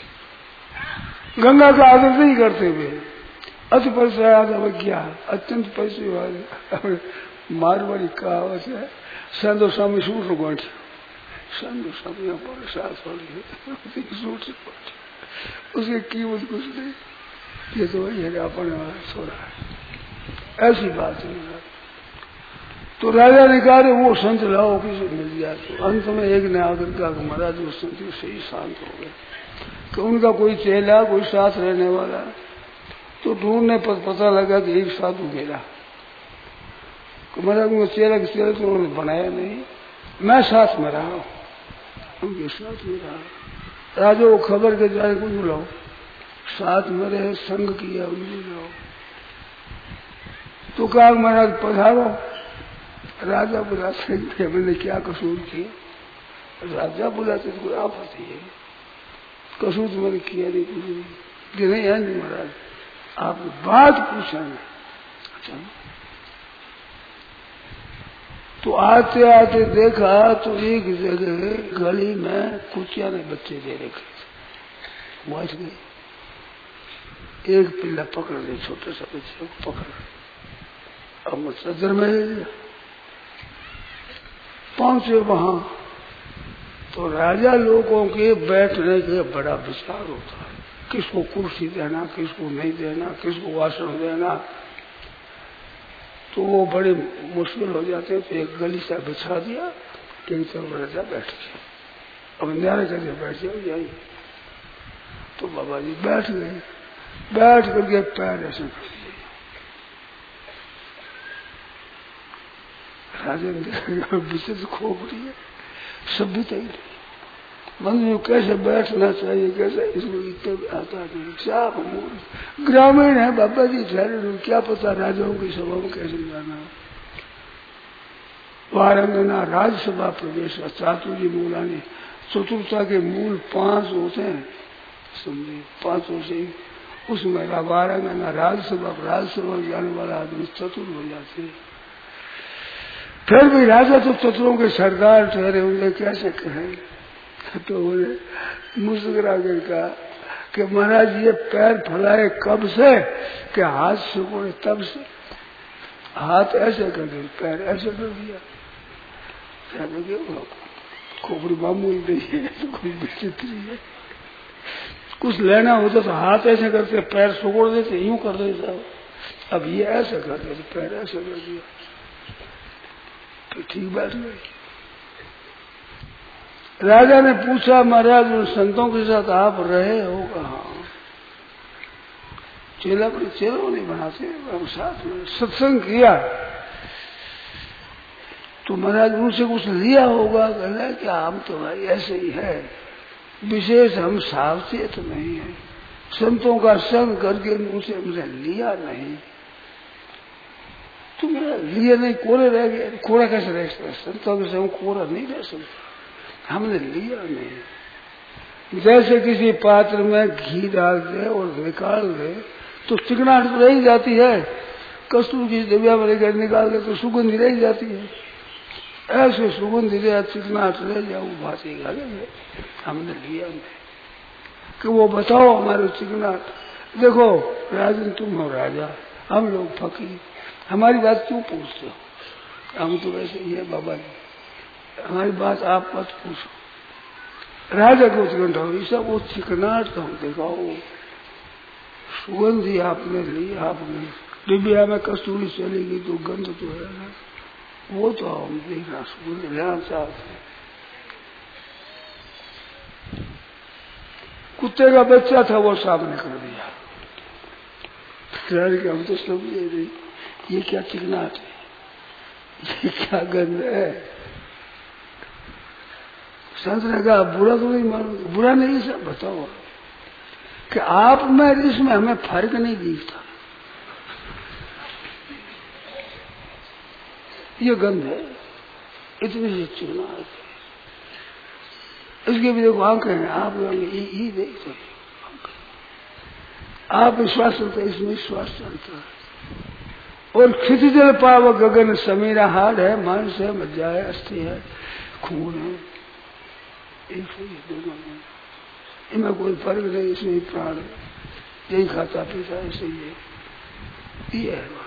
गंगा का आदर नहीं करते हुए। अति परिचयाद अवज्ञा, अत्यंत पैसे वाले मारवाड़ी कहावत है, संदो स्वामी सूट गोठी, संदो स्वामी पर साथ वाली सूट से गोठी, उसकी कीमत कुछ नहीं, ये तो वही है अपने छोड़ा है, ऐसी बात नहीं। तो राजा ने कहा वो संत लाओ, किसी मिल गया। तो अंत में एक ने आकर कहा महाराज वो संत से ही शांत हो गए, कि उनका कोई चेला, कोई साथ रहने वाला। तो ढूंढने पर पता लगा कि एक साधु मिला। महाराज उनका चेला के चेला तो उन्होंने बनाया नहीं, मैं साथ में रहा, उनके साथ में रहा। राजा को खबर के जाए को बुलाओ, साथ में रहे, संग किया, उन्हें लाओ। तो कहा महाराज पधारो। राजा बुलाते थे, मैंने क्या कसूर किया? राजा बुलाते तो कोई आपत्ति है, कसूर तो मैंने किया नहीं, कुछ नहीं है। नहीं महाराज आप बात पूछा नहीं। अच्छा, तो आते आते देखा तो एक जगह गली में कुचिया ने बच्चे दे रखे थे, बच गए। एक पिल्ला पकड़ ले, छोटे सा बच्चे को पकड़, अब सदर में पहुंचे वहां। तो राजा लोगों के बैठने के बड़ा विचार होता है, किसको कुर्सी देना, किसको नहीं देना, किसको आसन देना। तो वो बड़े मुश्किल हो जाते हैं। तो एक गली सा बिछा दिया, कई तरफ राजा बैठ गया, अब न्यारे करके बैठ जाओ जाइए। तो बाबा जी बैठ गए, बैठ करके पैर ऐसे कर दिए। राजा ने विशेष खोपड़ी है, सभ्यता ही नहीं, मन में कैसे बैठना चाहिए, कैसे इसको इतने पता नहीं, क्या ग्रामीण है बाबा जी ठहरे, क्या पता राजाओं की सभा में कैसे जाना हो। वारंगना राज्यसभा प्रवेश का चातुर्य मूलानी, चतुर्था के मूल 5 होते हैं, समझे, 5 से उसमें वारंगना राज्यसभा में जाने वाला आदमी चतुर हो जाते हैं। फिर भी राजा तो चतुरों के सरदार ठहरे, उन्हें कैसे कहें। तो उन्हें मुस्कुरा कर कहा कि महाराज ये पैर फैलाए कब से, कि हाथ सुकोड़े तब से। हाथ ऐसे कर दिए, पैर ऐसे कर दिया। खोपड़ी मामूली नहीं है, तो कोई विचित्र है। कुछ लेना होता तो हाथ ऐसे करते, पैर सुकोड़ देते, यूं कर देते। अब ये ऐसे कर देते, पैर ऐसे कर दिया, तो ठीक बात नहीं। राजा ने पूछा, महाराज उन संतों के साथ आप रहे हो कहा? चेला पर चेलों नहीं बनाते, हम साथ में सत्संग किया। तो महाराज उनसे कुछ लिया होगा? कहना कि हम तो भाई ऐसे ही है, विशेष हम सावचेत नहीं है, संतों का संग करके उनसे हमने लिया नहीं। तो मेरा लिए नहीं, कोरे रह गए। कोरा कैसे रह सकता? संतों के संग कोरा नहीं रह सकता, हमने लिया नहीं। जैसे किसी पात्र में घी डाल दे और निकाल दे तो चिकनाहट तो रह जाती है, कस्तूर की डिबिया में लेकर निकाल दे तो सुगंध रह जाती है। ऐसे सुगंध रह चिकनाहट रह जाओ भाषी गालेंगे, हमने लिया नहीं कि वो बताओ हमारे चिकनाहट। देखो राजन तुम हो राजा, हम लोग फकीर, हमारी बात क्यों पूछते हो? हम तो वैसे ही है बाबा जी, हमारी बात आप मत पूछो। राजा को चिकन हो, सब वो चिकनाहट तो हम दिखाओ, सुगंध ही आपने ली, आपने डिबिया में कस्तूरी चलेगी तो गंध तो है ना, वो तो हम देखना सुगंध लेना चाहते हैं। कुत्ते का बच्चा था वो सामने कर दिया, राजा के हम तो समझे नहीं ये क्या चिकनाहट है, ये क्या गंध है। संत ने कहा बुरा तो नहीं मानो, बुरा नहीं सब बताओ कि आप में इसमें हमें फर्क नहीं दिखता, ये गंध है, इतनी सी चिकनाहट है, इसके भी देखो आंखें हैं, आप ये देखते हैं, आप विश्वास करते हैं, इसमें विश्वास चलता है। और क्षितिजल पाव गगन समीरा हाड है, मांस है, मज्जा है, अस्थि है, खून है, एक है ये दोनों में, इनमें कोई फर्क नहीं, इसमें ही प्राण है, यही खाता पीता ऐसे ही ये है,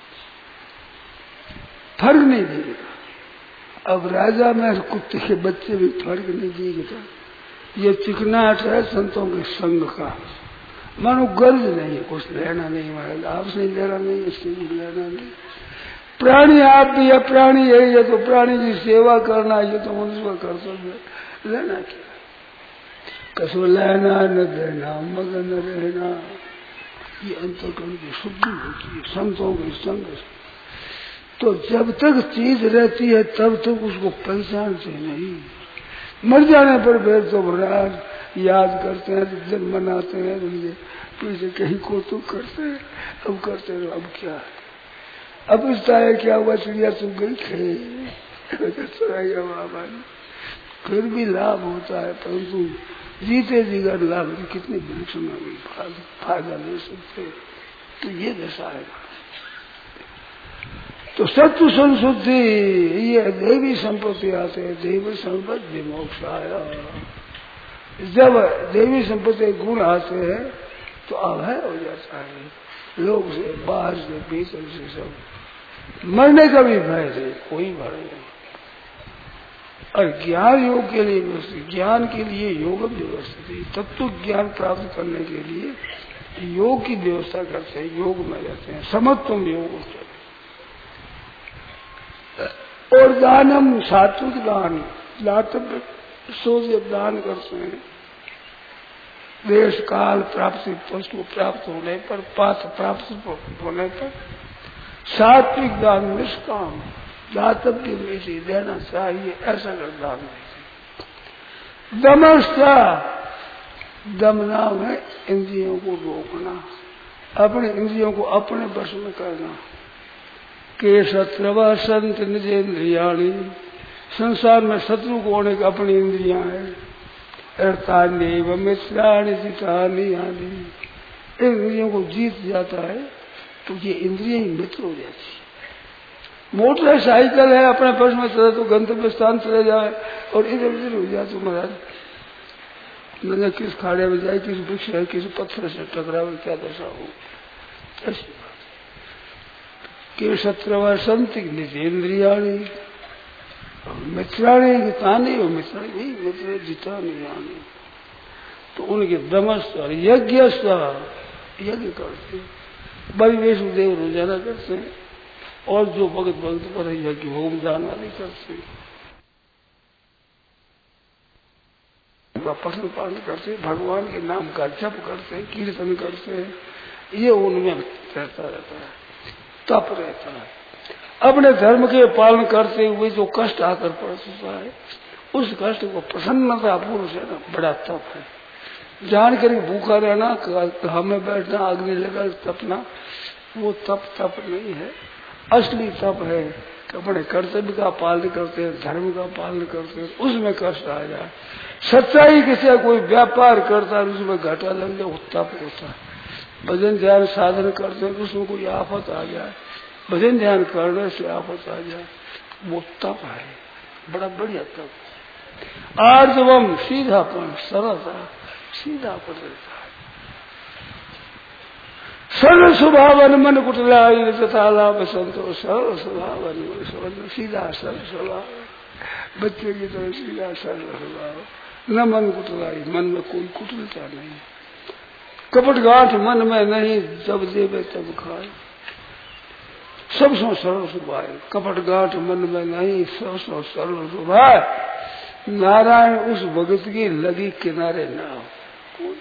फर्क नहीं दिखेगा। अब राजा में कुत्ते के बच्चे भी फर्क नहीं दिखेगा। ये चिकनाहट है संतों के संग का, मानो गर्ज नहीं है, कुछ लेना नहीं, महाराज आपसे लेना नहीं, इससे भी लेना नहीं। प्राणी आप भी है, प्राणी है, ये तो प्राणी की सेवा करना, ये तो मनुष्य का कर्तव्य, लेना क्या, कसो लेना न देना, मगन रहना, ये अंतःकरण की शुद्धि होती है संतों के संग से। तो जब तक चीज रहती है तब तक उसको पहचानते नहीं, मर जाने पर फिर तो महाराज याद करते हैं, दिन मनाते हैं, पीछे कहीं को तो करते हैं, अब करते रहो, अब क्या है, अब इसका है क्या हुआ, चिड़िया चुग गई खेल बाबा, फिर भी लाभ होता है, परंतु जीते जीगर लाभ कितने वृक्ष में भी फायदा ले सकते, तो ये दशा है। तो सत्व संशुद्धि ये देवी संपत्ति आते हैं, देवी संपत्ति मोक्ष आया। जब देवी संपत्ति गुण आते हैं तो अभय हो जाता है, लोग से बाहर से भीतर से सब, मरने का भी भय है, कोई भय नहीं। और ज्ञान योग के लिए व्यवस्थित, ज्ञान के लिए योग व्यवस्थित, तत्व ज्ञान प्राप्त करने के लिए योग की व्यवस्था करते हैं, योग में रहते हैं, समत्वम योग। और दानम सात्विक दान, दातव्य सोच दान करते हैं, देश काल प्राप्ति वस्तु प्राप्त होने पर, पात्र प्राप्त होने पर सात्विक दान निष्काम, दातव्य में से देना चाहिए, ऐसा कर दान नहीं। दमस्ता दम नाम है इंद्रियों को रोकना, अपने इंद्रियों को अपने वश में करना। के शत्रु संत निजेंद्रियाणी, संसार में शत्रु कौन है? अपनी इंद्रियां है। अर्थान्य व मित्राणि जितानि आदि, इंद्रियों को जीत जाता है तो ये इंद्रियां ही मित्र हो जाती है। मोटरसाइकिल है अपने वश में चले तो गंतव्य स्थान चले जाए और इधर उधर हो जाए तो महाराज मैंने किस खाड़े में जाए, किस वृक्ष है, किस पत्थर से टकरावे, क्या दशा हो। ऐसी बात के शत्रु संत निजेंद्रियाणी मित्राणी जितानी और मित्राणी मित्र जितानी आनी, तो उनके दमस्थ और यज्ञ यज्ञ करते, बड़ी वैष्णुदेव रोजाना करते हैं और जो भगत भक्त पर यज्ञ होम दान आदि करते हैं, पठन पालन करते, भगवान के नाम का जप करते हैं, कीर्तन करते हैं, ये उनमें रहता है, तप रहता है। अपने धर्म के पालन करते हुए जो कष्ट आकर पड़ता है उस कष्ट को प्रसन्नता पूर्व से ना बड़ा तप है। जानकर भूखा रहना, हमें बैठना, अग्नि लगा तपना, वो तप नहीं है। असली तप है कि अपने कर्तव्य का पालन करते हैं, धर्म का पालन करते हैं, उसमें कष्ट आ जाए। सच्चाई के से कोई व्यापार करता है उसमें घाटा लग जाए, वो तप होता है। भजन ध्यान साधन करते हैं उसमें कोई आफत आ जाए, भजन ध्यान करने से आफत आ जाए, वो तप है, बड़ा बढ़िया तप। आर्जवम सीधापन, सरलता, सीधापन रहता है। सरल स्वभाव मन कुटलाई तथा लाभ संतोष, सरल स्वभाव, सीधा सरल स्वभाव, बच्चे की तरह सीधा सरल स्वभाव, न मन कुटलाई, मन में कोई कुटिलता नहीं, कपट गांठ मन में नहीं, जब देवे तब खाए, सबसे सरल स्वभाव, कपट गांठ मन में नहीं, सबसे सरल स्वभाव। नारायण उस भगत की लगी किनारे ना हो।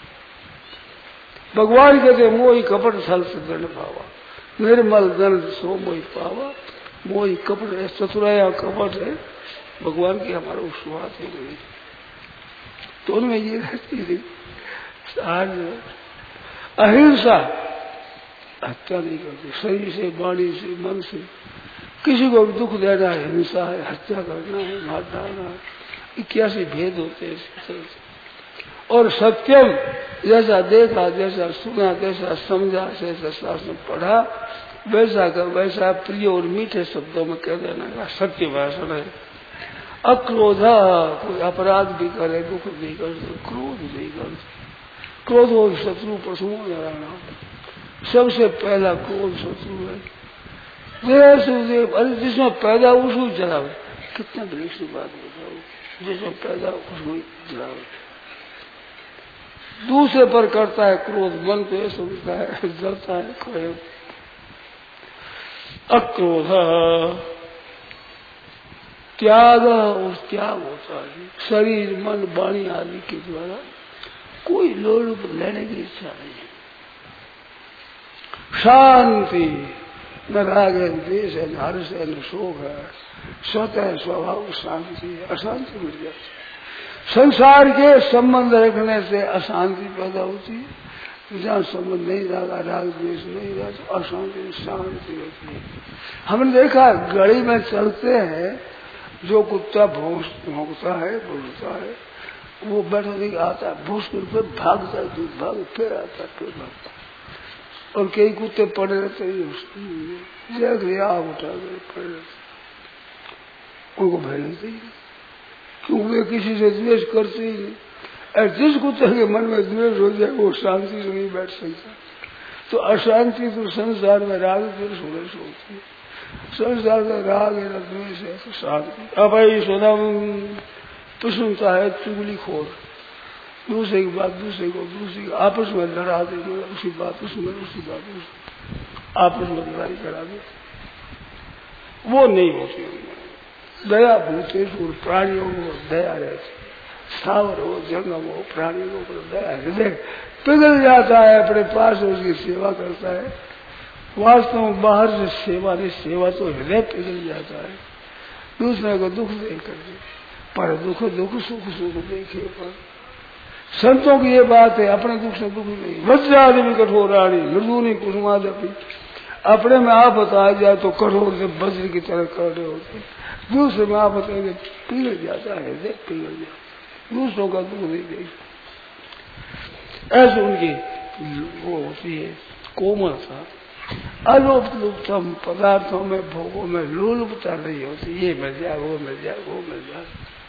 भगवान कहते मोही कपट छल से दंड पावा, निर्मल दंड सो मोही पावा, मोही कपट है, चतुराया कपट है, भगवान की हमारा विश्वास ही नहीं। तो उनमें ये रहती थी आज अहिंसा, हत्या नहीं करती, शरीर से, वाणी से, मन से, किसी को भी दुख देना है हिंसा है, हत्या करना है, मार डालना है, 81 भेद होते हैं। और सत्यम, जैसा देखा, जैसा सुना, जैसा समझा, जैसा शास्त्र पढ़ा, वैसा कर, वैसा प्रिय और मीठे शब्दों में कह देना का सत्य भाषण है। अक्रोधा, कोई अपराध भी करे, दुख भी करे, क्रोध नहीं करते। क्रोध हो शत्रु पशुओं में रहना, सबसे पहला क्रोध शत्रु है। अरे जिसमें पैदा उसको जलावे, कितना बड़ी सी बात बताओ, जिसमें पैदा उसको जलावे। दूसरे पर करता है क्रोध, मन को ये सोचता है, जलता है, क्रोध। अक्रोध त्याग, और त्याग होता है शरीर मन वाणी आदि के द्वारा, कोई लोभ लेने की इच्छा नहीं है। शांति, न राग है, द्वेष है, न हर्ष है, न शोक है, स्वतः स्वभाव शांति है, अशांति मिल जाती है। संसार के संबंध रखने से अशांति पैदा होती है, जहाँ संबंध नहीं रहा, राग द्वेष नहीं रहा तो अशांति शांति होती है। हमने देखा गली में चलते हैं, जो कुत्ता भौंकता है, बोलता है, वो बैठा नहीं आता है, भूस पे भागता है, दूध भाग, फिर आता है, फिर भागता है। और कई कुत्ते पड़े रहते हैं, आग उठा गए पड़े रहते, उनको भय नहीं चाहिए, क्योंकि वे किसी से द्वेष करते ही नहीं। और जिस कुत्ते के मन में द्वेष हो जाए वो शांति से नहीं बैठ सकता। तो अशांति तो संसार में राग द्वेष होने से होती है। संसार में राग है, द्वेष है, तो शांति। अब यशोदा प्रसन्नता है, चुगली खोर, दूसरे की बात दूसरे को, दूसरे को आपस में लड़ा देंगे, उसी बात उसमें, उसी बात उसमें आपस में लड़ाई करा दे, वो नहीं होती। दया भूतेषु, प्राणियों को दया रहती, स्थावर हो जंगम हो, प्राणियों को दया, हृदय पिघल जाता है, अपने पास उसकी सेवा करता है। वास्तव में बाहर से सेवा नहीं, सेवा तो हृदय पिघल जाता है। दूसरे को दुख नहीं करते, पर दुख दुख सुख सुख देखे, पर संतों की ये बात है, अपने दुख से दुखी नहीं। वज्रादि भी कठोराणी मृदुनी कुसुमादपि, अपने में आफत आ जाए तो कठोर से वज्र की तरह कड़े होते, दूसरे में आफत आ जाए पिघल जाता है, पिघल जाता, दूसरों का दुख नहीं देखता। ऐसे उनकी वो होती है कोमलता। अलोपलुप्तम पदार्थों में भोगों में लोलुपता नहीं होती, ये मिल जाए वो मिल जाए वो मिल जाए।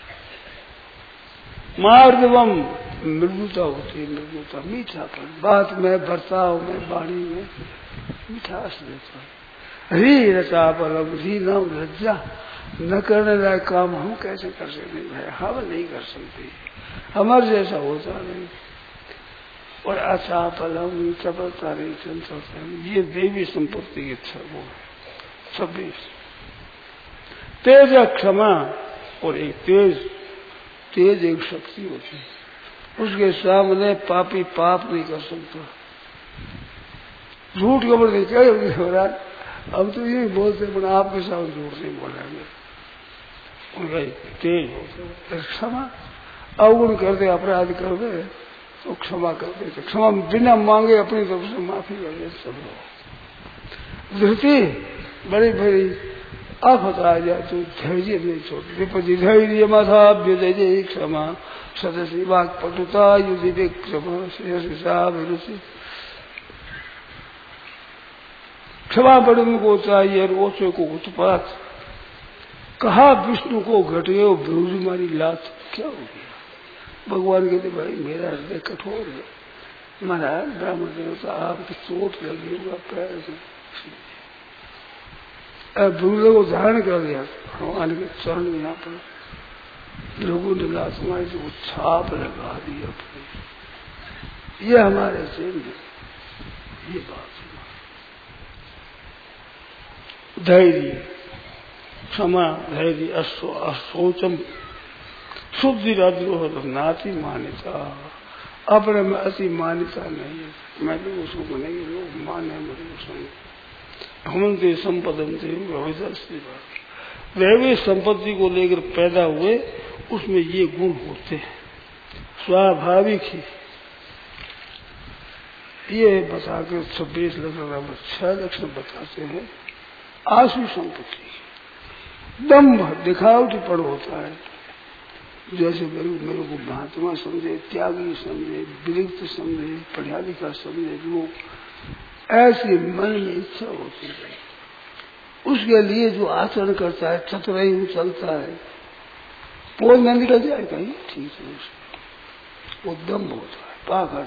मार्दवम मृदुता होती है, मृदुता मीठापन, बात में बर्ताव में वाणी में मिठास देता है। री रचा परम री नाम लज्जा, न करने लायक काम हम कैसे कर सकते हैं, हम नहीं कर सकते, हमारे जैसा होता नहीं। और अच्छा पलम चपलता नहीं चंचलता नहीं, ये देवी संपत्ति की वो है। 26 तेज क्षमा, और एक तेज एक शक्ति होती है, उसके सामने पापी पाप नहीं कर सकता। झूठ खबर नहीं क्या हो रहा है, अब तो यही बोलते पर आपके साथ झूठ नहीं बोलेंगे। उनका तेज होता है क्षमा, अवगुण कर दे अपराध कर दे तो क्षमा कर देते, क्षमा बिना मांगे अपनी तरफ से माफी कर दे सब लोग। धृति बड़ी बड़ी आफत आ जाए तो धैर्य नहीं छोड़ते, पति धैर्य माथाभ्युदय क्षमा सदस्य वाक पटुता युद्धि क्षमा विरुचि। क्षमा बड़ों को चाहिए और ओछे को उत्पात। कहा विष्णु को घटे बेरूजी मारी लात, क्या हो गया? भगवान कहते भाई मेरा हृदय कठोर है, महाराज ब्राह्मण देवता आपकी चोट लगी होगा पैर में, भूले को धारण कर दिया भगवान के चरण यहाँ पर लोगों ने लात मारी तो छाप लगा दी अपनी। ये हमारे से ये बात धैर्य क्षमा धैर्य अशोचम शुद्धि राद्रोह नाति मान्यता, अपने में अति मान्यता नहीं है, मैं तो उसको नहीं लोग माने मेरे संग हमते संपदम थे दैवी संपत्ति को लेकर पैदा हुए, उसमें ये गुण होते हैं स्वाभाविक ही। ये बता के 26 लक्षण 6 लक्षण बताते हैं। आसु संपत्ति दम्भ दिखावटीपन होता है, जैसे मेरे को महात्मा समझे, त्यागी समझे, विरक्त समझे, पढ़ा लिखा समझे लोग, ऐसी मन में इच्छा होती है। उसके लिए जो आचरण करता है, चतुराई चलता है, पोल न निकल जाए कहीं ठीक है, वो दम्भ होता है, पाखंड,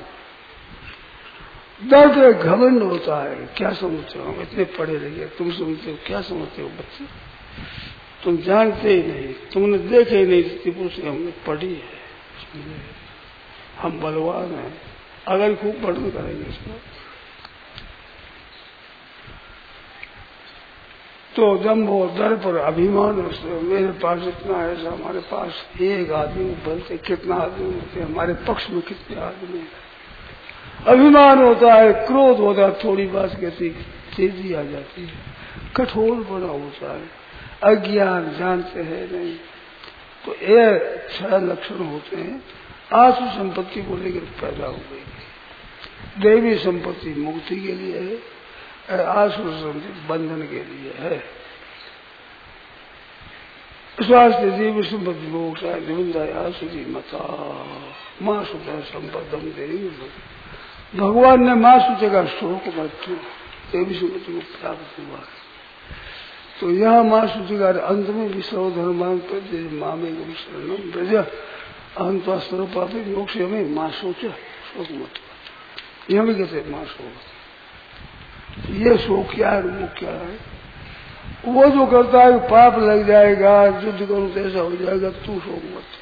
दर्द घमंड होता है। क्या समझते हो, इतने पढ़े रहिए, तुम समझते हो, क्या समझते हो बच्चे, तुम जानते ही नहीं, तुमने देखे ही नहीं, त्रिपुर से हमने पढ़ी है, हम बलवान हैं, अगर खूब पढ़ने करेंगे इसको तो दम्भ हो, दर्प और अभिमान हो, मेरे पास इतना है, हमारे पास एक आदमी बोलते कितना आदमी होते, हमारे पक्ष में कितने आदमी है। अभिमान होता है, क्रोध होता है, थोड़ी बात कहती तेजी आ जाती है, कठोर बना होता है, अज्ञान जानते हैं नहीं। तो ये 6 लक्षण होते हैं। आसु संपत्ति को लेकर पैदा हो गई। देवी संपत्ति मुक्ति के लिए है, आसु संपत्ति बंधन के लिए है। स्वास्थ्य जीव संपत्ति मोक्षा आसुरी मता माँ सुता संपदम देवी। भगवान ने माँ सूचे का शोक मृत्यु देवी संपत्ति को प्राप्त हुआ है। तो यहाँ माँ सूची का अंत में भी सर्वधर्मान पर माँ में शरणम ब्रज अंत स्वरूपापी मोक्ष में माँ सोचा शोक मत, यह भी कहते माँ शोक। ये शोक क्या है, वो क्या है? वो जो करता है पाप लग जाएगा, युद्ध करूं तो ऐसा हो जाएगा, तू शोक मत,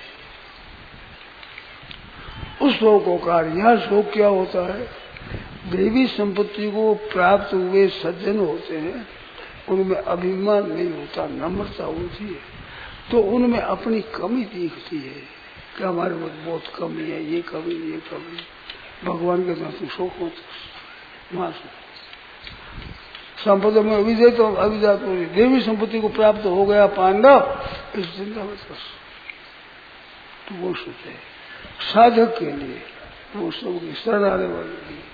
उस शोक को कार्य। यहाँ शोक क्या होता है? देवी संपत्ति को प्राप्त हुए सज्जन होते हैं, उनमें अभिमान नहीं होता, नम्रता होती है, तो उनमें अपनी कमी दिखती है कि हमारे बहुत कमी है, ये कमी ये कमी। भगवान के साथ शोक मत मां संपत्ति में अभिजय तो अभिजा तो देवी संपत्ति को प्राप्त हो गया पांडव, इस चिंता मत कर, तो वो सोचे साधक के लिए, वो सबकी शरण आने वाले के लिए।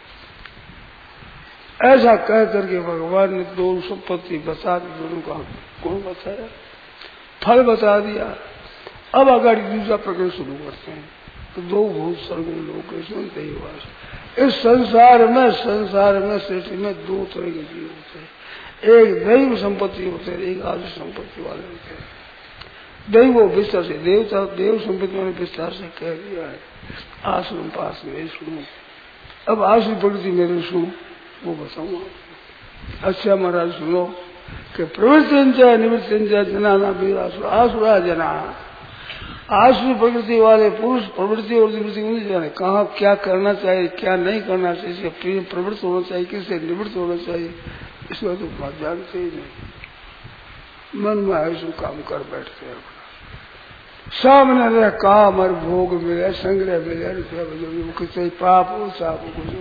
ऐसा कह करके भगवान ने दो संपत्ति बता दी, दोनों का गुण बताया, फल बता दिया। अब अगर दूसरा प्रकरण शुरू करते हैं तो दो भूत सर्गुण लोग सुनते ही वास। इस संसार में सृष्टि में दो तरह के जीव होते हैं, एक दैव संपत्ति होते हैं, एक आसुर संपत्ति वाले होते हैं। दैव विस्तार से देवता, देव संपत्ति मैंने विस्तार से कह दिया है, आसुर पास में सुनो। अब आसुर प्रकृति मेरे सुनो, वो बताऊंगा। अच्छा महाराज सुनो कि प्रवृत्ति निवृत्ति जना वीरासुर आसुरा जना। आसुर प्रकृति वाले पुरुष प्रवृत्ति और निवृत्ति नहीं जाने, कहाँ क्या करना चाहिए क्या नहीं करना चाहिए, इससे प्रवृत्त होना चाहिए किससे निवृत्त होना चाहिए, इसको तो बात जानते ही नहीं। मन में ऐसा काम कर बैठते हैं, सामने रह काम और भोग मिले, संग्रह मिले, किसी पाप हो साप हो कुछ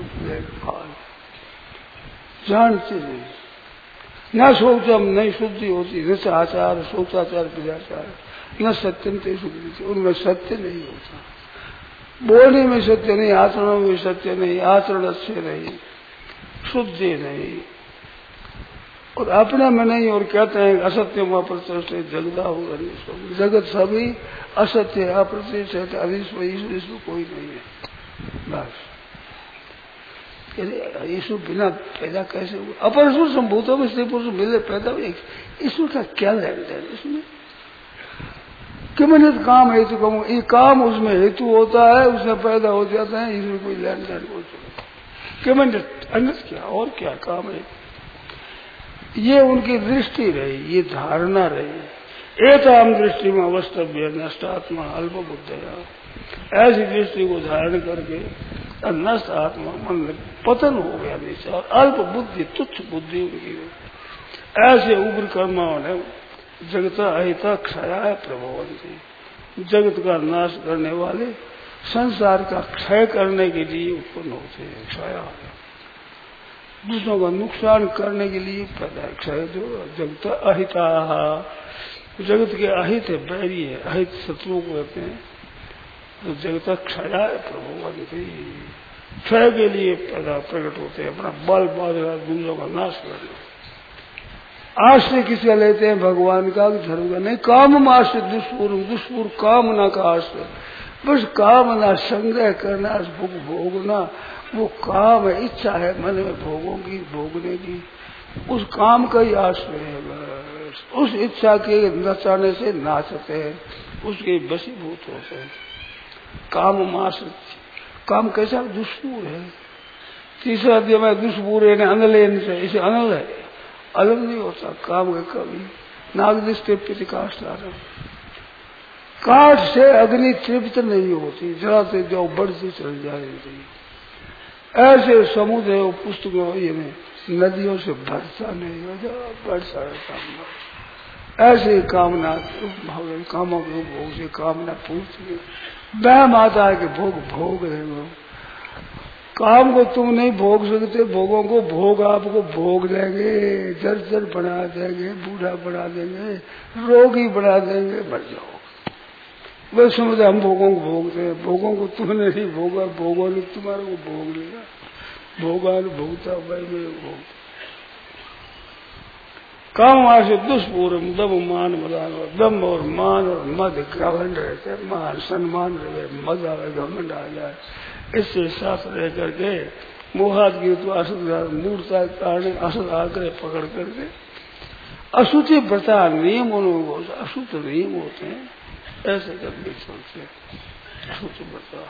जानते नहीं। न सोचम नहीं शुद्धि होती, न आचार सोचाचार विचाचार, न सत्यम ते शुद्धि, उनमें सत्य नहीं होता। बोलने में सत्य नहीं, आचरणों में सत्य नहीं, आचरण अच्छे नहीं, शुद्धि नहीं, और अपने में नहीं। और कहते हैं असत्य वहां प्रतिष्ठित जगदा होगा, जगत सभी असत्य अप्रतिष्ठित अधीश्वर ईश्वर कोई नहीं है। बस ईश्वर बिना पैदा कैसे हुआ? अपरसुर संभूतों में स्त्री पुरुष मिले पैदा हुए, ईश्वर का क्या लेन देन इसमें? कि मैंने काम हेतु कहूँ, ये काम उसमें हेतु होता है, उसमें पैदा हो जाता है, ईश्वर कोई लेन देन हो चुका कि मैंने अन्य क्या और क्या काम है। ये उनकी दृष्टि रही, ये धारणा रही। एताम दृष्टि में अवस्तव्य नष्टात्मा अल्प बुद्धया, ऐसी दृष्टि को धारण करके नष्ट आत्मा मन पतन हो गया नीचे, और अल्प बुद्धि तुच्छ बुद्धि उनकी। ऐसे उग्र कर्माओं ने जगता अहिता क्षया प्रभवंती, जगत का नाश करने वाले संसार का क्षय करने के लिए उत्पन्न होते हैं। क्षया दूसरों का नुकसान करने के लिए पैदा, क्षय जो जगत अहिता, जगत के अहित है, बैरी है, अहित शत्रु को कहते हैं। तो जगत क्षया प्रभुवंती, क्षय के लिए पैदा प्रकट होते हैं, अपना बल बादल दूसरों का नाश करना। आश्रय किसका लेते हैं? भगवान का, धर्म का नहीं। काम आश्रय दुष्पूर्व कामना का आश्रय, बस कामना संग्रह करना, भोग भोगना, वो काम है, इच्छा है मन में भोगों की भोगने की, उस काम का ही आश्रय है। बस उस इच्छा के नचाने से नाचते हैं, उसके वशीभूत होते हैं। काम आश्रय, काम कैसा दुष्पूर है। तीसरा अध्याय में दुष्पूर है अनलेन से, इसे अनल है, अलग नहीं होता काम का कभी। नागदिष्टे पितिकाष्ठा, काठ से अग्नि तृप्त नहीं होती, जरा से जो बढ़ती चल जाएगी। ऐसे समुद्र है, पुस्तक में नदियों से भरता नहीं हो, बढ़ता रहता। ऐसे कामना कामों के उपभोग से कामना पूछती, वह माता है कि भोग भोग है। वो काम को तुम नहीं भोग सकते, भोगों को भोग आपको भोग देंगे, जर्जर बना देंगे, बूढ़ा बना देंगे, रोगी बना देंगे, मर जाओ। वे समझे हम भोगों को भोगते हैं, भोगों को तुमने नहीं भोगा, भोगों ने तुम्हारे को भोग लिया। भोगान भोगता भाई मेरे भोग। काम से दुष्पूर्व दम मान मदान, दम और मान और मद घमंड रहते, मान सम्मान रहे, मद आवे घमंड आ जाए, इससे साथ रह करके मोहात की तो मूर्ता कारण असद आकर पकड़ करके अशुचि व्रता नियम अशुद्ध नियम होते हैं, ऐसे करके चलते अशुचि व्रता।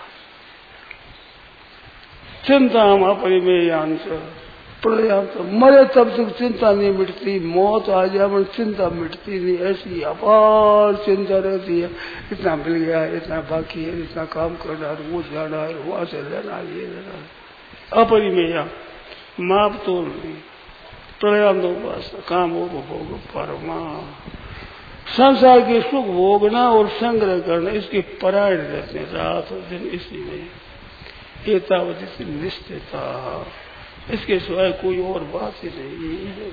चिंता हम अपरिमेयांश प्रलयांत, मरे तब तक चिंता नहीं मिटती, मौत आ जाए चिंता मिटती नहीं, ऐसी अपार चिंता रहती है। इतना मिल गया है, इतना बाकी है, इतना काम करना है, वो जाना है, वहां से लेना है, ये लेना है। अपरिमेया माप तो नहीं, प्रलयांत काम हो भोग परमा। संसार के सुख भोगना और संग्रह करना, इसके परायण रहते हैं रात और दिन, इसी में एतावती निश्चिता, इसके सिवाय कोई और बात ही नहीं है।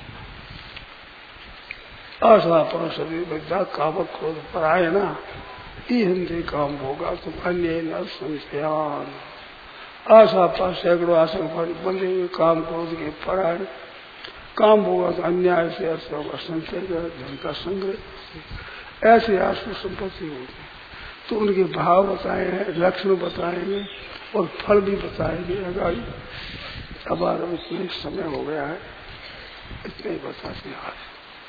आशा पर सभी कामक क्रोध परायणा, हिंदे काम होगा तुम अन्य न संशयान। आशा पास सैकड़ों आसन पर बंधे हुए काम क्रोध के परायण काम होगा तो अन्याय से अर्थ होगा संचय का धन का संग्रह। ऐसे आश्रम संपत्ति होगी तो उनके भाव बताए हैं, लक्षण बताएंगे और फल भी बताएंगे। अगाड़ी अब इतने समय हो गया है, इतने ही बताते हैं आज।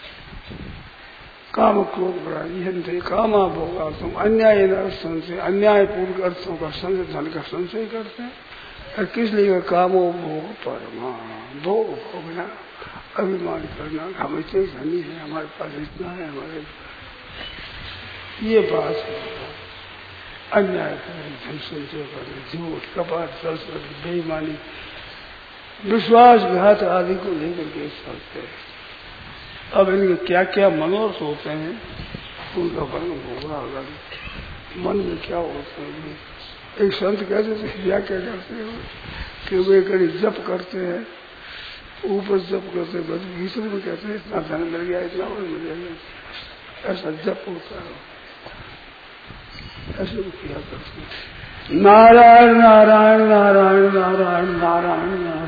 काम क्रोध बड़ा हिंदे कामा भोगा तुम अन्याय से अन्याय पूर्व अर्थों का संग धन का संचय करते हैं। और किस लिए कामो भोग परमा भोग भोगना अभिमान करना हम इतने धनी है, हमारे पास इतना है, हमारे ये बात है। अन्याय करें, धन संचय करें, झूठ कपट संस्कृत बेईमानी विश्वासघात आदि को लेकर के चलते हैं। अब इनके क्या क्या मनोरथ होते हैं उनका वर्णन होगा। अगर मन में क्या होता है, एक संत कहते थे क्या क्या करते हो कि वे कभी जप करते हैं, ऊपर जप करते हैं, भीतर में कहते हैं इतना धन मिल गया, इतना और मिल गया, ऐसा जप होता है। ऐसे वो किया करते हैं। नारायण नारायण नारायण नारायण नारायण नारायण